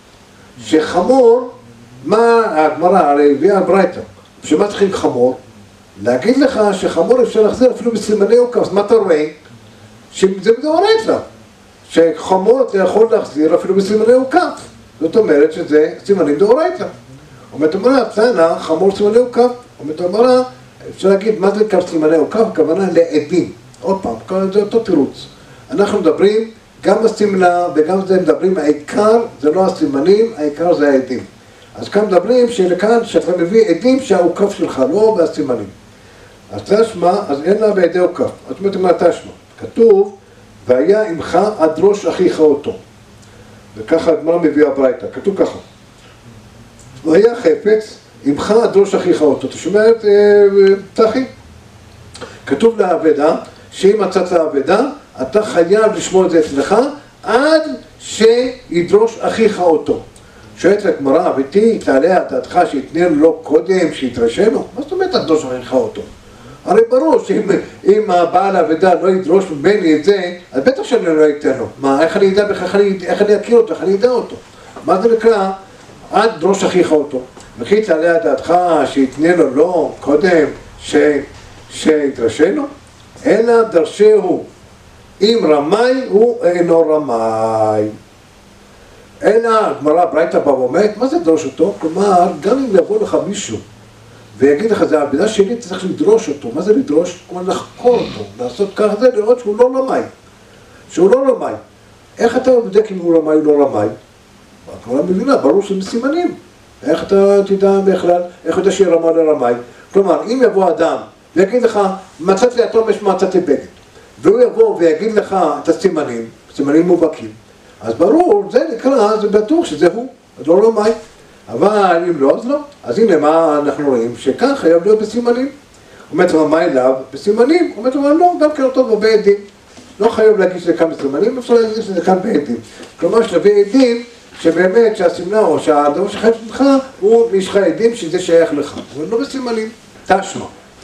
שחמור, מה הגמרא, הרי הביאה ברייתא, שמה צריכים חמור? להגיד לך שחמור אפשר להחזיר אפילו בסימני עוקף, אז מה אתה רואה? שזה מדאורייתא, שחמור אתה יכול להחזיר אפילו בסימני עוקף. זאת אומרת שזה סימנים דאורייתא. אומרת אמרה, תנא, חמור סימני עוקף. אומרת אמרה, אפשר להגיד, מה זה נקרא סימני עוקף? הכוונה לעדים. עוד פעם, זה אותו תירוץ. אנחנו מדברים, גם הסמלה וגם זה מדברים, העיקר זה לא הסימנים, העיקר זה העדים. אז כאן מדברים שלכאן שאתה מביא עדים שהעוקף שלך, לא בהסימנים. אז תשמע, אז אין לה בידי עוקף. אז אומרת מה תשמע? כתוב, והיה עמך עד ראש אחיך אותו. וככה הגמרא מביאה ברייתא, כתוב ככה. והיה חפץ, עמך עד ראש אחיך אותו. אתה שומע את תחי? כתוב לאבדה, שאם מצאת לאבדה, אתה חייב לשמור את זה אצלך, עד שידרוש אחיך אותו. שואלת לגמרא, אביתי, תעלה על דעתך שיתנן לו קודם, שיתרשנו? מה זאת אומרת עד ראש אחיך אותו? הרי ברור שאם הבעל האבדה לא ידרוש ממני את זה, אז בטח שאני לא אתן לו. מה, איך אני אדע בכך, איך אני אכיר אותו, איך אני אדע אותו? מה זה נקרא? עד ראש אחיך אותו. וכי תעלה על דעתך שיתנן לו לא קודם, שיתרשנו? אלא דרשהו. אם רמאי הוא אינו רמאי. אלא הגמרא ברייתא באה ואומרת, מה זה דרוש אותו? כלומר, גם אם יבוא לך מישהו ויגיד לך, זה העבודה שלי, צריך לדרוש אותו. מה זה לדרוש? כלומר, לחקור אותו, לעשות ככה זה, לראות שהוא לא רמאי. שהוא לא רמאי. איך אתה בודק אם הוא רמאי או לא רמאי? הגמרא מבינה, ברור שזה סימנים. איך אתה תדע בכלל, איך אתה שיהיה רמאי או רמאי? כלומר, אם יבוא אדם ויגיד לך, מצאתי יתום יש מצאתי בגד, והוא יבוא ויגיד לך את הסימנים, סימנים מובהקים, אז ברור, זה נקרא, זה בטוח שזה הוא, אז לא רמאי. אבל אם לא, אז לא. אז הנה מה אנחנו רואים, שכאן חייב להיות בסימנים. אומרת רמאי אליו, בסימנים, אומרת רמאי לא, גם כן אותו בעדים. לא חייב להגיד שזה כאן בסימנים, אפשר להגיד שזה כאן בעדים. כלומר, שלבי עדים, שבאמת שהסימנה או שהאדם שחייב שלך, הוא יש לך עדים שזה שייך לך. אבל לא בסימנים. תשמע.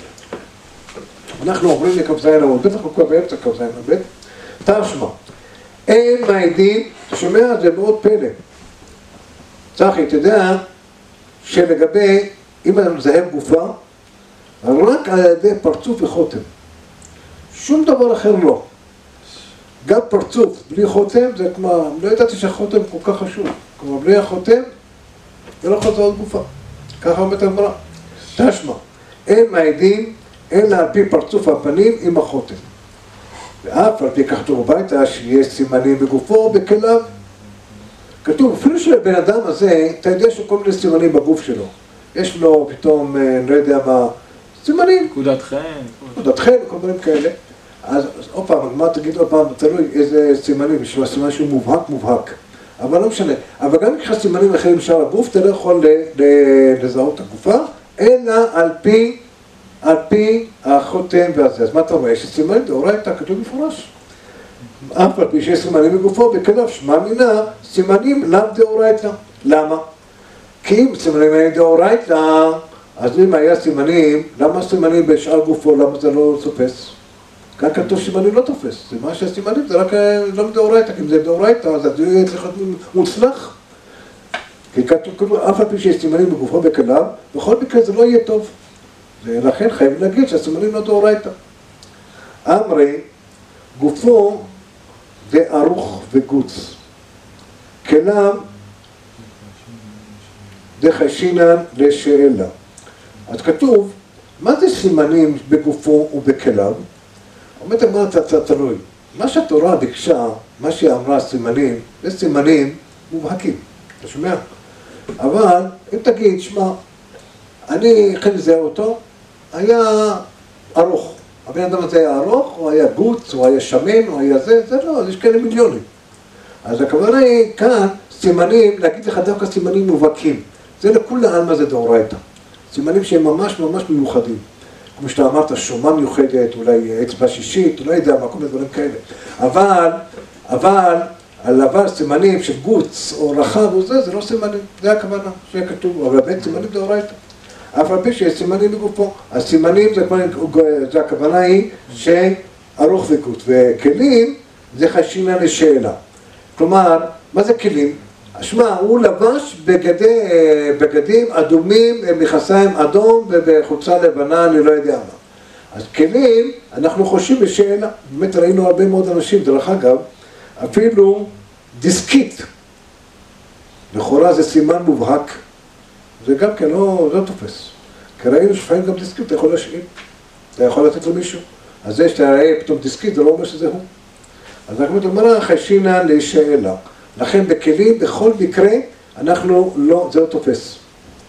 אנחנו עוברים לכ"ז עמוד, בטח כל כך באמצע כ"ז עמוד. תשמע. אין מהעדים, אתה שומע? זה מאוד פלא. צחי, אתה יודע שלגבי, אם אני מזהה גופה, רק על ידי פרצוף וחותם. שום דבר אחר לא. גם פרצוף בלי חותם, זה כמו, לא ידעתי שהחותם כל כך חשוב. כלומר, בלי החותם, זה לא חוזר עוד גופה. ככה אומרת הגמרא. תשמע, אין מהעדים, אלא על פי פרצוף הפנים עם החותם. ואף על פי כך כתוב הביתה שיש סימנים בגופו או בכליו. כתוב, אפילו שלבן אדם הזה, אתה יודע שיש כל מיני סימנים בגוף שלו. יש לו פתאום, לא יודע מה, סימנים. נקודת חן. נקודת חן, כל מיני כאלה. אז עוד פעם, מה תגיד עוד פעם, תלוי איזה סימנים, יש לו סימן שהוא מובהק, מובהק. אבל לא משנה. אבל גם ככה סימנים אחרים בשאר הגוף, אתה לא יכול לזהות את הגופה, אלא על פי, על פי החותם והזה. אז מה אתה אומר? יש סימנים, דאורייתא, כתוב מפורש. אף על פי שיש סימנים בגופו, בכליו שמע מינה, סימנים לאו דאורייתא. למה? כי אם סימנים היו דאורייתא, אז אם היה סימנים, למה סימנים בשאר גופו, למה זה לא תופס? כאן כתוב סימנים לא תופס, זה מה שהסימנים, זה רק לא דאורייתא, כי אם זה דאורייתא, אז זה יהיה צריך להיות מוצלח. כי כתוב, אף על פי שיש סימנים בגופו, בכליו, בכל מקרה זה לא יהיה טוב. ולכן חייבים להגיד שהסימנים לא דאורייתא. אמרי, גופו זה ארוך וגוץ. כליו זה חשינן לשאלה. אז כתוב, מה זה סימנים בגופו ובכליו? אומרת הגמרא אתה תלוי. מה שהתורה ביקשה, מה שהיא אמרה סימנים, זה סימנים מובהקים. אתה שומע? אבל אם תגיד, שמע, אני איך לזהה אותו, היה ארוך. הבן אדם הזה היה ארוך, הוא היה גוץ, הוא היה שמן, הוא היה זה, זה לא, יש כאלה מיליונים. אז הכוונה היא כאן, סימנים, להגיד לך דווקא סימנים מובהקים. זה לכולי עלמא זה דאורייתא. סימנים שהם ממש ממש מיוחדים. כמו שאתה אמרת, שומה מיוחדת, אולי אצבע שישית, אולי זה המקום לדברים כאלה. אבל, אבל, אבל סימנים של גוץ או רחב או זה, זה לא סימנים, זה הכוונה, שיהיה כתוב, אבל באמת סימנים דאורייתא. אף על פי שיש סימנים בגופו. הסימנים, זה, זה הכוונה היא שארוך וגוץ, וכלים זה חשינה לשאלה. כלומר, מה זה כלים? שמע, הוא לבש בגדי, בגדים אדומים, מכסיים אדום ובחולצה לבנה, אני לא יודע מה. אז כלים, אנחנו חושבים בשאלה. באמת ראינו הרבה מאוד אנשים, דרך אגב, אפילו דיסקית. לכאורה זה סימן מובהק. זה גם כן לא, לא תופס. כי ראינו שפעמים גם דיסקית, אתה יכול להשאיר. אתה יכול לתת למישהו. אז זה שאתה רואה פתאום דיסקית, זה לא אומר שזה הוא. אז אנחנו אומרים, חשינה לשאלה. לכן בכלים, בכל מקרה, אנחנו לא, זה לא תופס.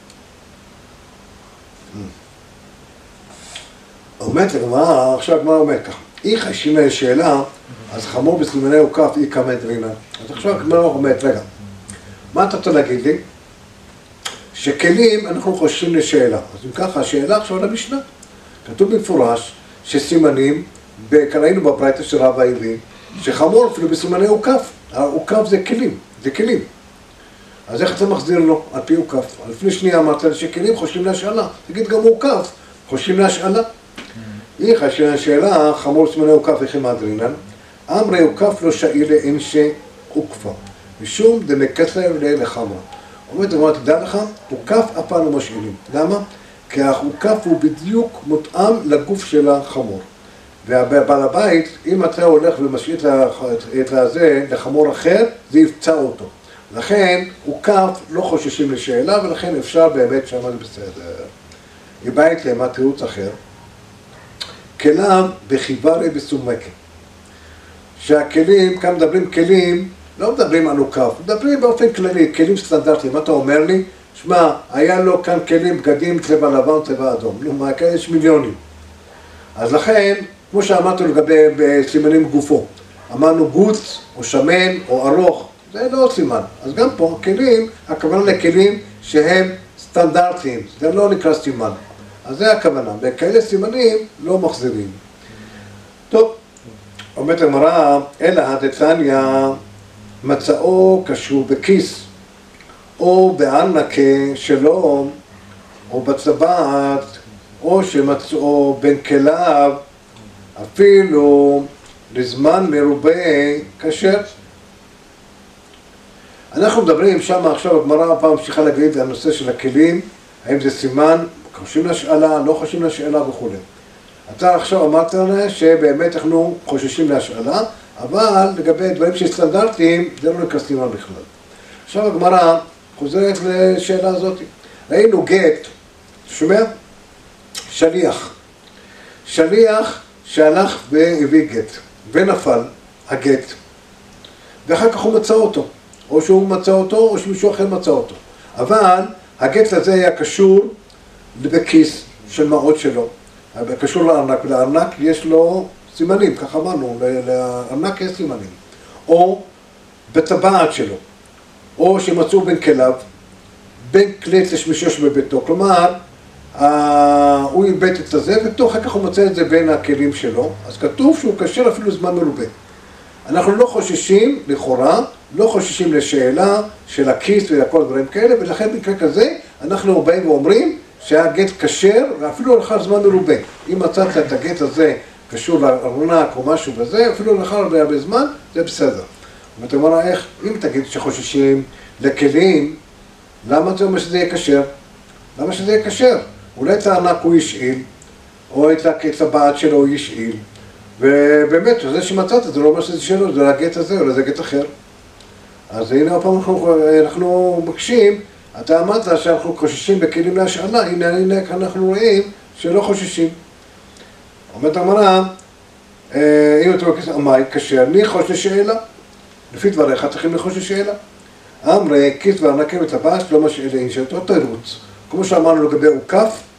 אומרת לגמרא, עכשיו מה אומר ככה? אי חשינה לשאלה, אז חמור בסימני עוקף, אי כמה דרינה. אז עכשיו הגמרא אומרת, רגע, מה אתה רוצה להגיד לי? שכלים אנחנו חושבים לשאלה. אז אם ככה, השאלה עכשיו למשנה. כתוב במפורש שסימנים, ראינו בברייתא של רבא הביא, שחמור אפילו בסימני עוקף. העוקף זה כלים, זה כלים. אז איך אתה מחזיר לו על פי עוקף? לפני שנייה אמרת שכלים חושבים להשאלה. תגיד גם עוקף, חושבים להשאלה. איך השאלה, חמור בסימני עוקף, איך הם אדרינן? אמרי עוקף לא שאילה אין שעוקפה. משום דמקסר לחמרה. אומרת, אומרת, תדע לך, עוקף אף פעם לא משאילים. למה? כי העוקף הוא בדיוק מותאם לגוף של החמור. ובעל הבית, אם אתה הולך ומשאית את זה לחמור אחר, זה יפצע אותו. לכן, עוקף לא חוששים לשאלה, ולכן אפשר באמת שמה זה בסדר. היא בית למה תירוץ אחר. כלם בחיברי בסומקה. שהכלים, כאן מדברים כלים, לא מדברים על עוקף, מדברים באופן כללי, כלים סטנדרטיים. מה אתה אומר לי? שמע, היה לו כאן כלים, בגדים, צבע לבן, צבע אדום. לא, מה, כאלה יש מיליונים. אז לכן, כמו שאמרנו לגבי סימנים גופו, אמרנו גוץ, או שמן, או ארוך, זה לא סימן. אז גם פה, כלים, הכוונה לכלים שהם סטנדרטיים, זה לא נקרא סימן. אז זה הכוונה, וכאלה סימנים לא מחזירים. טוב, אומרת הגמרא, אלא הדתניא מצאו קשור בכיס, או בארנקה שלו, או בצבעת, או שמצאו בין כליו, אפילו לזמן מרובה כשר. אנחנו מדברים שם עכשיו, הגמרא הפעם ממשיכה להגיד על הנושא של הכלים, האם זה סימן, חושבים להשאלה, לא חושבים להשאלה וכו'. אתה עכשיו אמרת לנו שבאמת אנחנו חוששים להשאלה, אבל לגבי דברים שסטנדרטיים, זה לא נקרא סימן בכלל. עכשיו הגמרא חוזרת לשאלה הזאת. ראינו גט, שומע? שליח. שליח שהלך והביא גט, ונפל הגט, ואחר כך הוא מצא אותו. או שהוא מצא אותו, או שמישהו אחר מצא אותו. אבל הגט הזה היה קשור בכיס של מעות שלו. קשור לארנק, ולארנק יש לו סימנים, כך אמרנו, לארנק יש סימנים. או בטבעת שלו, או שמצאו בין כליו, בין קליץ לשמישוש בביתו. כלומר, הוא איבד את זה, ותוך אחר כך הוא מצא את זה בין הכלים שלו. אז כתוב שהוא קשר אפילו זמן מרובה. אנחנו לא חוששים, לכאורה, לא חוששים לשאלה של הכיס וכל דברים כאלה, ולכן במקרה כזה אנחנו באים ואומרים שהגט קשר, ואפילו לאחר זמן מרובה. אם מצאת את הגט הזה קשור לארנק או משהו בזה, אפילו לאחר הרבה הרבה זמן, זה בסדר. ואתה אומר, איך, אם תגיד שחוששים לכלים, למה זה אומר שזה יהיה קשר? למה שזה יהיה קשר? אולי את הארנק הוא ישאיל, או את הטבעת שלו הוא ישאיל, ובאמת, זה שמצאת, זה לא אומר שזה שלו, זה הגט הזה, או זה גט אחר. אז הנה הפעם אנחנו, אנחנו מקשים, אתה אמרת שאנחנו חוששים בכלים להשאלה, הנה, הנה אנחנו רואים שלא חוששים. אומרת הגמרא, אם אתה מבקש, אמי, קשר, אני חוש לשאלה, לפי דבריך צריכים לחוש לשאלה. אמרי, כיס וארנקה וטבעת, לא משאלה אין שאתו תירוץ. כמו שאמרנו לגבי עוקף,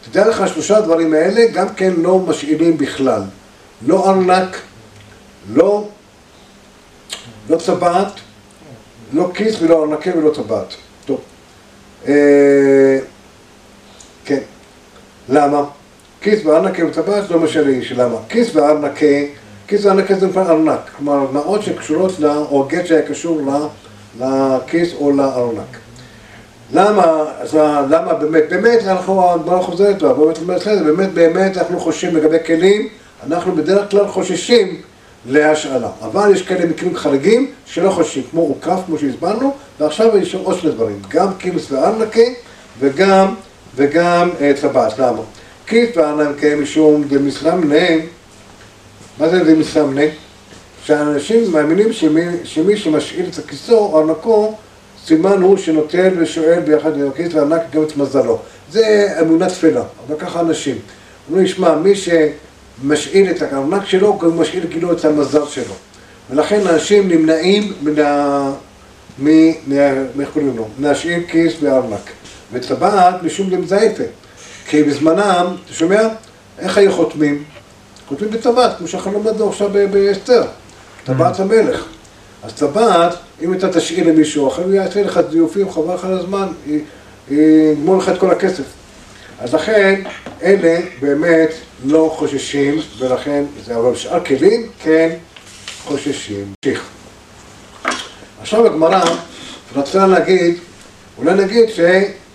תדע לך, שלושה דברים האלה גם כן לא משאילים בכלל. לא ארנק, לא, לא טבעת, לא כיס ולא ארנקה ולא טבעת. טוב. אה, כן. למה? כיס וארנקה וטבעת לא משנה איש. למה? כיס וארנקה, כיס וארנקה זה נקרא ארנק. כלומר, מעות שקשורות לה, או גט שהיה קשור לה, לכיס או לארנק. למה, למה באמת, באמת אנחנו, הגמרא חוזרת לה, באמת, באמת, באמת אנחנו חושבים לגבי כלים, אנחנו בדרך כלל חוששים להשאלה. אבל יש כאלה מקרים חריגים שלא חוששים, כמו עוקף, כמו שהסברנו, ועכשיו יש עוד שני דברים, גם כיס וארנקה וגם, וגם טבעת. למה? כיס וארנקה משום דמסמנה, מה זה דמסמנה? שאנשים מאמינים שמי, שמי שמשאיל את הכיסו או ארנקו, סימן הוא שנוטל ושואל ביחד עם הכיס וארנק גם את מזלו. זה אמונה תפלה, אבל ככה אנשים. הוא לא ישמע, מי שמשאיל את הארנק שלו, הוא משאיל כאילו את המזל שלו. ולכן אנשים נמנעים מנה, מ... איך קוראים לו? להשאיל כיס וארנק. וטבעת משום דמזייפה. כי בזמנם, אתה שומע? איך היו חותמים? חותמים בטבעת, כמו שאנחנו למדנו עכשיו באסתר. טבעת המלך. אז טבעת, אם אתה תשאיל למישהו אחר, הוא יעשה לך זיופים, חבל לך על הזמן, יגמור לך את כל הכסף. אז לכן, אלה באמת לא חוששים, ולכן, זה אבל שאר כלים, כן חוששים. תמשיך. עכשיו הגמרא רצה להגיד, אולי נגיד ש...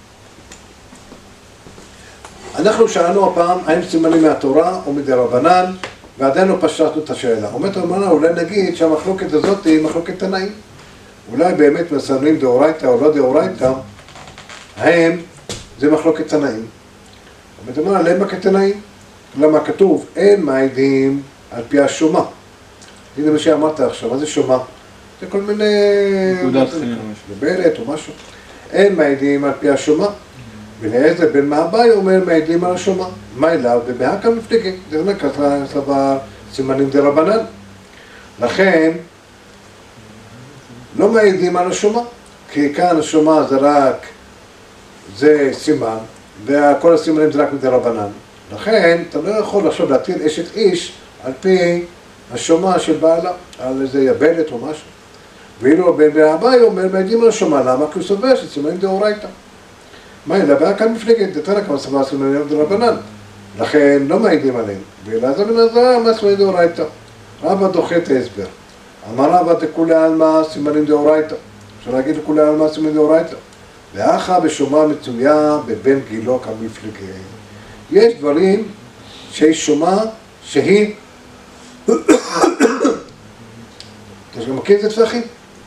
אנחנו שאלנו הפעם, האם סימנים מהתורה או מדרבנן, ועדיין לא פשטנו את השאלה. אומרת הגמרא, אולי נגיד שהמחלוקת הזאת היא מחלוקת תנאים. אולי באמת מסמנים דאורייתא או לא דאורייתא, הם, זה מחלוקת תנאים. אומרת הגמרא, למה כתנאים? למה כתוב, אין מעידים על פי השומה. הנה מה שאמרת עכשיו, מה זה שומה? זה כל מיני... נקודת חיים. לבלת או משהו. אין מעידים על פי השומה. ולעזר בן מהבאי אומר מעידים על השומה. מה אליו? ובהקה מפלגת. זה אומר ככה סבר סימנים דרבנן. לכן, לא מעידים על השומה. כי כאן השומה זה רק, זה סימן, וכל הסימנים זה רק מדרבנן. לכן, אתה לא יכול עכשיו להטיל אשת איש על פי השומה של בעלה, על איזה יבלת או משהו. ואילו בן מהבאי אומר מעידים על השומה. למה? כי הוא סובר שסימנים דאורייתא. מה אלא? והקל מפלגת, דתנא כמה סבר סימנים דרבנן. לכן לא מעידים עליהם. ואלעזר בן עזרא מה סימנים דאורייתא. רבא דוחה את ההסבר. אמר רבא דכולי עלמא סימנים דאורייתא. אפשר להגיד לכולי עלמא סימנים דאורייתא. ואחא בשומה מצויה בבן גילו כמפלגה. יש דברים שיש שומה שהיא... אתה גם מכיר את זה צחי?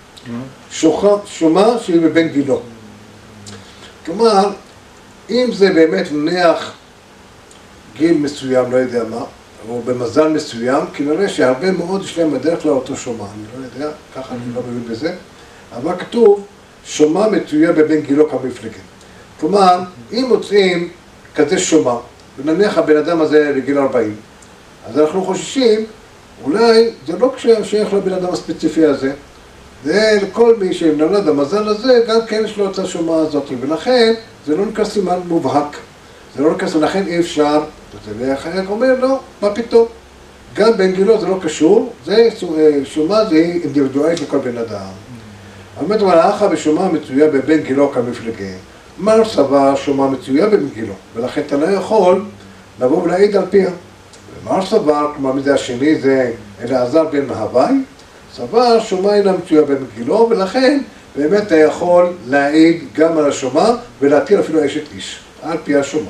שומה שהיא בבן גילו. כלומר, אם זה באמת נניח גיל מסוים, לא יודע מה, או במזל מסוים, כנראה שהרבה מאוד יש להם בדרך כלל אותו שומה, אני לא יודע, ככה אני לא מבין בזה, אבל כתוב, שומה מצויה בבן גילו כמפלגה. כלומר, אם מוצאים כזה שומה, ונניח הבן אדם הזה לגיל ארבעים, אז אנחנו חוששים, אולי זה לא שייך לבן אדם הספציפי הזה, זה לכל מי שנולד המזל הזה, גם כן יש לו את השומה הזאת, ולכן זה לא נקרא סימן מובהק, זה לא נקרא, ולכן אי אפשר, והחייק אומר, לא, מה פתאום? גם בן גילו זה לא קשור, זה שומה זה אינדיבידואלית לכל בן אדם. האמת אומרת, האחא בשומה מצויה בבן גילו כמפלגה, מר סבר שומה מצויה בבן גילו, ולכן אתה לא יכול לבוא ולהעיד על פיה. ומר סבר, כלומר מזה השני זה אלעזר בן מהבאי, סבר שומה אינה מצויה בבן גילו, ולכן באמת אתה יכול להעיד גם על השומה ולהטיל אפילו אשת איש, על פי השומה.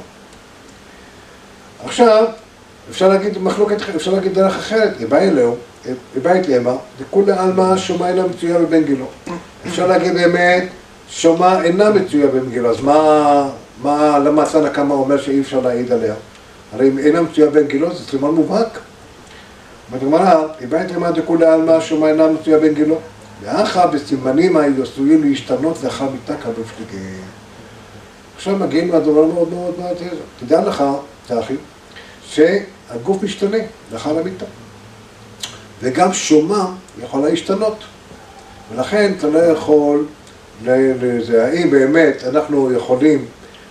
עכשיו, אפשר להגיד מחלוקת, אפשר להגיד דרך אחרת, איבאי אלוהו, איבאי תאמה, וכולי עלמא שומה אינה מצויה בבן גילו. אפשר להגיד באמת, שומה אינה מצויה בבן גילו, אז מה, מה, למה תנא קמא אומר שאי אפשר להעיד עליה? הרי אם אינה מצויה בבן גילו, זה סימן מובהק. בגמרא, איבאי תאמה דכולי עלמא שומה אינה מצויה בבן גילו. ואחא בסימנים היו עשויים להשתנות לאחר מיתה כמפלגה. עכשיו מגיעים לדבר מאוד מאוד מאוד, תדע לך, צחי, שהגוף משתנה לאחר המיתה. וגם שומה יכולה להשתנות. ולכן אתה לא יכול לזה, האם באמת אנחנו יכולים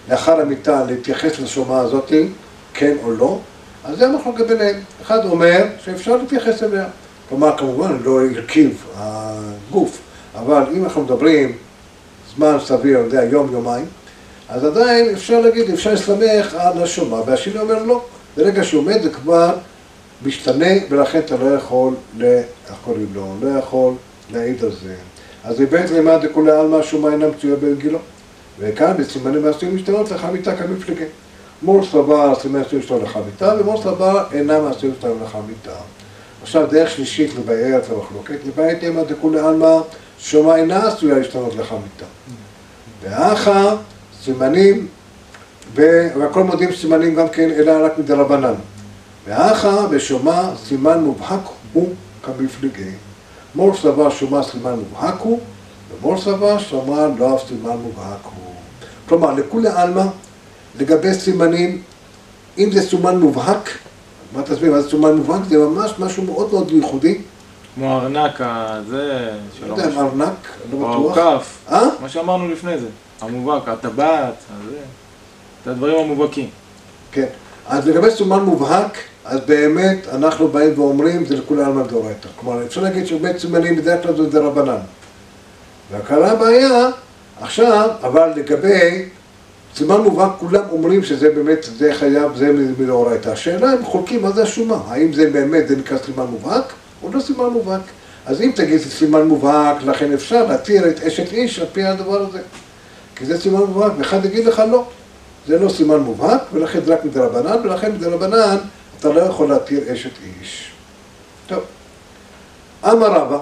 לאחר המיטה להתייחס לשומה הזאת, כן או לא, אז זה המחלוקת ביניהם. אחד אומר שאפשר להתייחס אליה. כלומר, כמובן, לא ירכיב הגוף, אבל אם אנחנו מדברים זמן סביר, אני יודע, יום, יומיים, אז עדיין אפשר להגיד, אפשר לסמך על השומע, והשני אומר לא. ברגע שעומד זה כבר משתנה, ולכן אתה לא יכול, איך קוראים לו, לא יכול להעיד על זה. אז זה בעצם למד לכולי עלמא השומע אינה מצויה בהרגילו. וכאן בסימנים מעשיים משתנות לך מיתה כמפלגה. מור סבר סימן מעשיים משתנות לך מיתה, ומור סבר אינה מעשיים משתנות לך מיתה. עכשיו דרך שלישית לבאר את המחלוקת, לבאר את למד לכולי עלמא שומע אינה עשויה להשתנות לך מיתה. ואחר סימנים, והכל מודים סימנים גם כן, אלא רק מדרבנן. ואחר ושומע סימן מובהק הוא כמפלגה. מור סבר שומע סימן מובהק הוא, ומור סבר שומע לא סימן מובהק הוא. כלומר, לכולי עלמא, לגבי סימנים, אם זה סימן מובהק, מה תסביר, מה זה סימן מובהק? זה ממש משהו מאוד מאוד ייחודי. כמו הארנק הזה, לא יודע, אם ארנק, לא בטוח. או כף, אה? מה שאמרנו לפני זה, המובהק, הטבעת, זה, זה הדברים המובהקים. כן, אז לגבי סימן מובהק, אז באמת אנחנו באים ואומרים, זה לכולי עלמא דאורייתא. כלומר, אפשר להגיד שבאמת סימנים בדרך כלל זה דרבנן. והקרה הבעיה, עכשיו, אבל לגבי סימן מובהק, כולם אומרים שזה באמת, זה חייב, זה מדאורייתא. השאלה הם חולקים מה זה השומה, האם זה באמת, זה נקרא סימן מובהק, או לא סימן מובהק. אז אם תגיד, זה סימן מובהק, לכן אפשר להתיר את אשת איש על פי הדבר הזה. כי זה סימן מובהק, ואחד יגיד לך לא. זה לא סימן מובהק, ולכן זה רק מדרבנן, ולכן מדרבנן אתה לא יכול להתיר אשת איש. טוב. אמר רבא.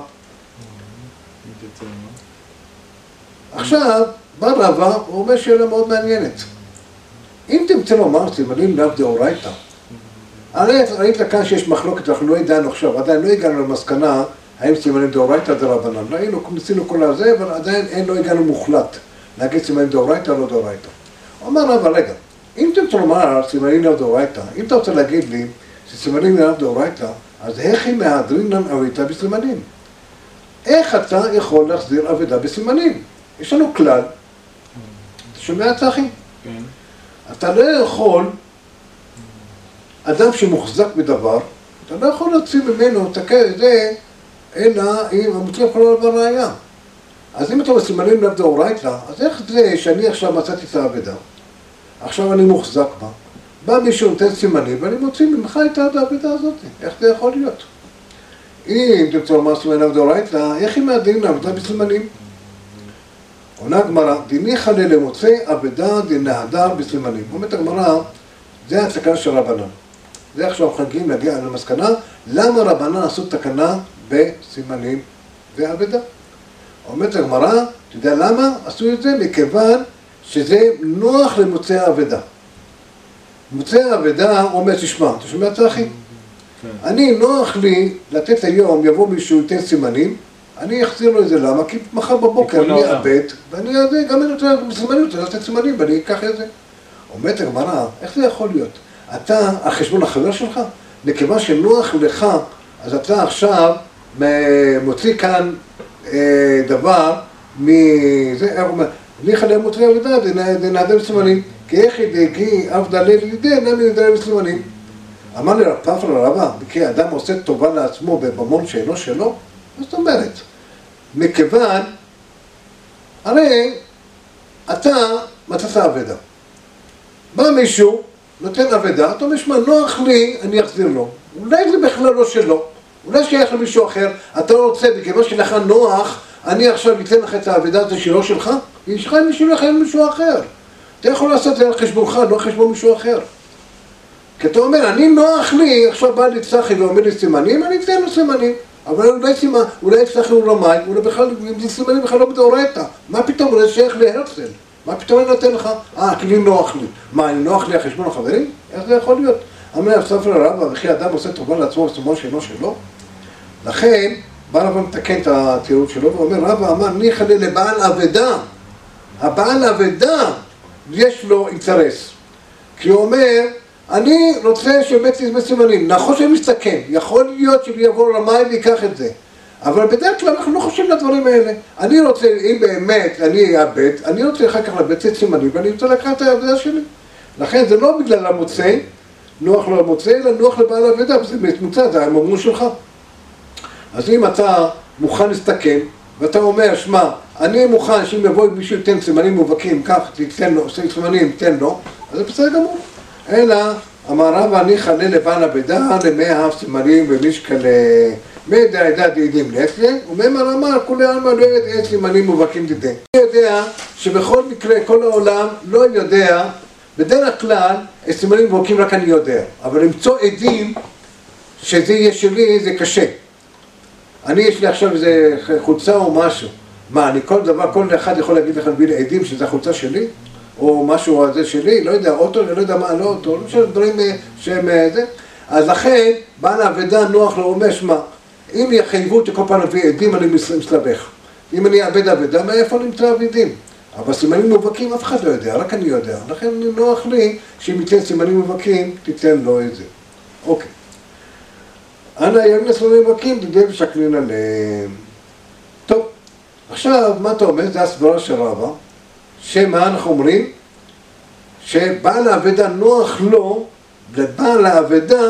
עכשיו, בא רבא, הוא אומר שאלה מאוד מעניינת. אם תמצא לומר סימנים לאו דאורייתא, הרי ראית כאן שיש מחלוקת, אנחנו לא ידענו עכשיו, עדיין לא הגענו למסקנה האם סימנים דאורייתא דרבנן. ראינו, ניסינו כל הזה, אבל עדיין אין, לא הגענו מוחלט להגיד סימנים דאורייתא או לא דאורייתא. הוא אמר רבא, רגע, אם תמצא לומר סימנים לאו דאורייתא, אם אתה רוצה להגיד לי שסימנים לאו דאורייתא, אז איך היא מהדרינן אבידה בסימנים? איך אתה יכול להחזיר אבידה בסימנים? יש לנו כלל, אתה שומע צחי? כן. אתה לא יכול, אדם שמוחזק בדבר, אתה לא יכול להוציא ממנו, תקע את זה, אלא אם המוציא יכול להיות בראייה. אז אם אתה בסימנים לאו דאורייתא, אז איך זה שאני עכשיו מצאתי את האבידה? עכשיו אני מוחזק בה, בא מישהו נותן סימנים ואני מוציא ממך את האבידה הזאת. איך זה יכול להיות? אם תמצא לומר סימנים לאו דאורייתא, איך היא מהדין לאבידה בסימנים? עונה גמרא, דיניחא למוצא אבידה דנהדר בסימנים. אומרת הגמרא, זה התקנה של רבנן. זה עכשיו חגים להגיע למסקנה, למה רבנן עשו תקנה בסימנים ואבידה? אומרת הגמרא, אתה יודע למה עשו את זה? מכיוון שזה נוח למוצא האבידה. מוצא האבידה אומר, תשמע, אתה שומע צחי? אני נוח לי לתת היום, יבוא מישהו ייתן סימנים, אני אחזיר לו את זה, למה? כי מחר בבוקר אני אאבד, ואני גם אני רוצה סימנים, רוצה לתת סימנים, ואני אקח את זה. אומרת הגמרא, איך זה יכול להיות? אתה, על חשבון החבר שלך, מכיוון שנוח לך, אז אתה עכשיו מוציא כאן אה, דבר מזה, איך הוא אומר, ניחא למוצא אבידה דנהדר בסימנים, כי איך ידגי עבדה לידי, נמי נהדר בסימנים. אמר לי רב פפר לרבא, כי אדם עושה טובה לעצמו בממון שאינו שלו, מה זאת אומרת? מכיוון, הרי אתה מצאת אבידה. בא מישהו, נותן אבידה, אתה אומר, שמע, נוח לי, אני אחזיר לו. אולי זה בכלל לא שלו, אולי שייך למישהו אחר, אתה לא רוצה, מכיוון שלך נוח, אני עכשיו אתן לך את האבידה הזאת שלו שלך, יש לך מישהו לך עם מישהו אחר. אתה יכול לעשות את זה על חשבונך, לא על חשבון מישהו אחר. כי אתה אומר, אני נוח לי, עכשיו בא לי צחי ואומר לי סימנים, אני אתן לו סימנים. אבל אולי סימן, אולי צחי הוא רמאי, אולי בכלל, זה סימנים בכלל לא בדאורייתא. מה פתאום, אולי שייך להרצל? מה פתאום אני נותן לך? אה, כי לי נוח לי. מה, אני נוח לי על חשבון החברים? איך זה יכול להיות? אמר ספר הרבא, וכי אדם עושה טובה לעצמו בסימן שאינו שלו? לכן, בא רבא מתקן את התיאור שלו, ואומר, רבא אמר, ניחא לבעל אבידה. הבעל אבידה, יש לו אינטרס. כי הוא אומר, אני רוצה שבאמת יזמי סימנים, נכון שאני מסתכן, יכול להיות שיבוא רמאי ויקח את זה, אבל בדרך כלל אנחנו לא חושבים לדברים האלה. אני רוצה, אם באמת אני אאבד, אני רוצה אחר כך לאבד את סימנים, ואני רוצה לקחת את העבודה שלי. לכן זה לא בגלל המוצא, נוח לו המוצא, אלא נוח לבעל העבודה, וזה מוצא, זה הממון שלך. אז אם אתה מוכן להסתכן, ואתה אומר, שמע, אני מוכן שאם יבוא מישהו ייתן סימנים מובהקים, כך תיתן לו, עושה סימנים, תן לו, אז זה בסדר גמור. אלא, אמר רב, אני חלה לבעל העבודה למאה סימנים ומשקל מידע עדה דידים נפלה, ומאמר אמר, כולי עלמא לא יודע סימנים מובהקים דידי. אני יודע שבכל מקרה, כל העולם לא יודע, בדרך כלל, סימנים מובהקים רק אני יודע, אבל למצוא עדים שזה יהיה שלי, זה קשה. אני, יש לי עכשיו איזה חולצה או משהו. מה, אני כל דבר, כל אחד יכול להגיד לך להביא עדים שזה החולצה שלי? או משהו הזה שלי? לא יודע, אוטו, לא יודע מה, לא אוטו, לא משנה, דברים שהם זה. אז לכן, בעל העבודה נוח לו, אומר, שמה, אם יחייבו אותי כל פעם להביא עדים, אני מסתבך. אם אני אעבד עבודה, מאיפה נמצא עדים? אבל סימנים מובהקים אף אחד לא יודע, רק אני יודע. לכן נוח לי שאם ייתן סימנים מובהקים, תיתן לו את זה. אוקיי. אנא ימין סימנים מובהקים, דידי ושקלין עליהם. טוב, עכשיו, מה אתה אומר? זה הסברה של רבא, שמה אנחנו אומרים? שבעל העבודה נוח לו, לבעל העבודה,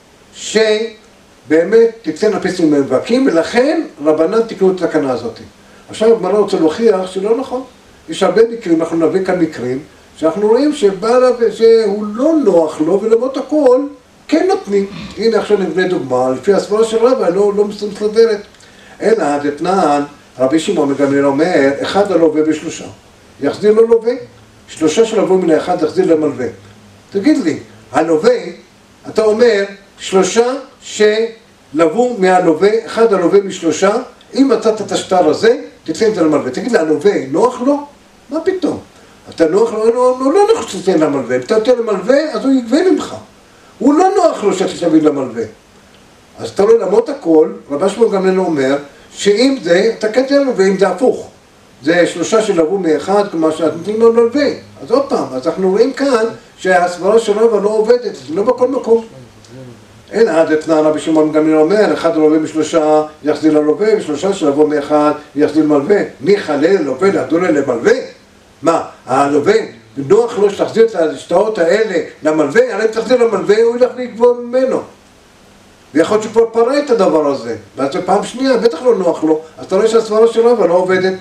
שבאמת תיתן הפסים מובהקים, ולכן רבנן תקנו את התקנה הזאת. עכשיו, הגמרא רוצה להוכיח שלא נכון. יש הרבה מקרים, אנחנו נביא כאן מקרים, שאנחנו רואים שבעל העבודה, שהוא לא נוח לו, ולמרות הכל, כן נותנים. הנה עכשיו נבנה דוגמה, לפי הסברה של רבא, לא, לא מסתדרת. אלא, דתנן, רבי שמעון גמליאל אומר, אחד הלווה בשלושה. יחזיר לו לווה, שלושה שלבו מן האחד יחזיר למלווה. תגיד לי, הלווה, אתה אומר, שלושה שלבו מהלווה, אחד הלווה משלושה, אם מצאת את השטר הזה, תתן את זה למלווה. תגיד לי, הלווה, נוח לו? מה פתאום? אתה נוח לו, הוא לא נוח שתתן למלווה. אם אתה נותן למלווה, אז הוא יגבה ממך. הוא לא נוח לו שאתה תביא למלווה. אז אתה לא למרות הכל, רבי שמעון גמליאל אומר, שאם זה, אתה כן תהיה מלווה, אם זה הפוך. זה שלושה שלבו מאחד, כלומר שאת נותנים לו מלווה. אז עוד פעם, אז אנחנו רואים כאן שהסברה של רבא לא עובדת, זה לא בכל מקום. אין עד אתנן רבי שמעון גמליאל אומר, אחד הלווה משלושה יחזיר ללווה, ושלושה שלבו מאחד יחזיר מלווה. ניחא ללווה להחזיר למלווה? מה, הלווה, נוח לו שתחזיר את השטרות האלה למלווה, הרי אם תחזיר למלווה הוא ילך לגבות ממנו. ויכול להיות שכבר פרע את הדבר הזה, ואז פעם שנייה, בטח לא נוח לו, אז אתה רואה שהסברה של רבא לא עובדת.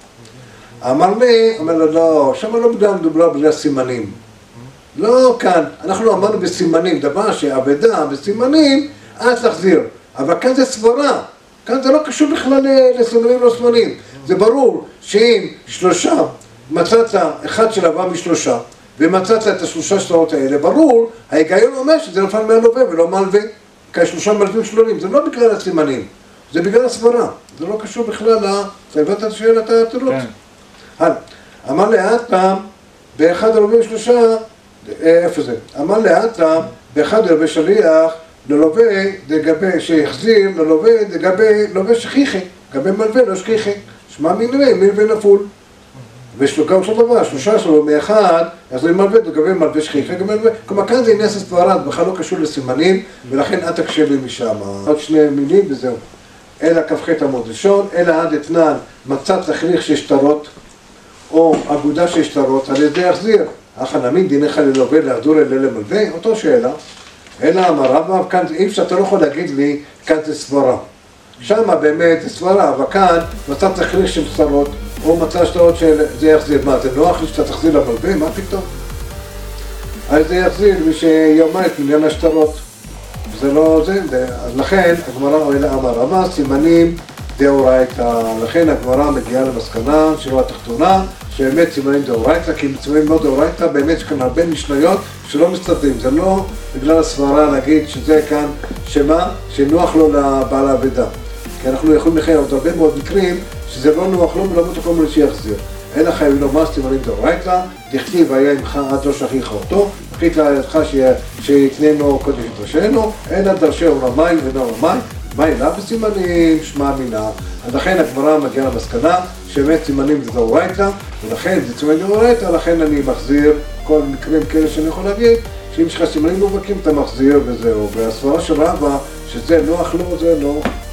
אמר לי, אמר לו, לא, שם לא מדובר בגלל סימנים. לא כאן, אנחנו אמרנו בסימנים, דבר שעבדה בסימנים, אז תחזיר. אבל כאן זה סברה, כאן זה לא קשור בכלל לסימנים לא סימנים. זה ברור שאם שלושה, מצאת אחד שלבא משלושה, ומצאת את השלושה שטרות האלה, ברור, ההיגיון אומר שזה נפל מהלווה ולא מלווה. כי השלושה מלווים שלונים, זה לא בגלל הסימנים, זה בגלל הסברה. זה לא קשור בכלל ל... אתה הבנת את שאלת התירוץ? כן. אמר לאט פעם, באחד הלווים שלושה, איפה זה? אמר לאט פעם, באחד הלווה שליח, ללווה דגבי שיחזיר, ללווה דגבי לווה שכיחי, גבי מלווה לא שכיחי. שמע מלווה, מלווה נפול. ושלוקם של דבר, שלושה שלו מאחד, אז זה מלווה, דגבי מלווה שכיחי, גבי מלווה. כלומר, כאן זה עניין סברה, בכלל לא קשור לסימנים, ולכן אל תקשה לי משם. עוד שני מילים וזהו. אלא כ"ח עמוד ראשון, אלא עד אתנן מצאת תכריך שיש שטרות, או אגודה שיש שטרות, על ידי יחזיר. החנמין דינך ללווה להחזור אלה למלווה, אותו שאלה. אלא אמר רבא, כאן אי אפשר, אתה לא יכול להגיד לי, כאן זה סברה. שמה באמת זה סברה, אבל כאן מצאת תכריך של שטרות, או מצא שטרות שזה יחזיר. מה, זה נוח לי שאתה תחזיר למלווה? מה פתאום? אז זה יחזיר מי שיאמר את מיליון השטרות. זה לא זה, אז לכן הגמרא אלא אמר רבא, סימנים דאורייתא. לכן הגמרא מגיעה למסקנה שלא התחתונה, שבאמת סימנים דאורייתא, כי סימנים לא דאורייתא, באמת יש כאן הרבה משניות שלא מסתדרים. זה לא בגלל הסברה להגיד שזה כאן, שמה? שנוח לו לבעל העבודה. כי אנחנו יכולים לחייב עוד הרבה מאוד מקרים שזה לא נוח לו ולמות הכל מולי שיחזיר. אין חייבים לומר סימנים דאורייתא, דכתיב היה עמך עד לא שכיח אותו, החליט לידך שיקננו קודש יתרשנו, אין עד דרשהו למים ואינו למים, מה אליו בסימנים, שמע מינה. אז לכן הגמרא מגיעה למסקנה שבאמת סימנים זה דאורייתא, ולכן זה סימנים דאורייתא, לכן אני מחזיר כל מקרים כאלה שאני יכול להגיד, שאם יש לך סימנים מובהקים אתה מחזיר וזהו. והסברה של רבא שזה נוח לו, זה לא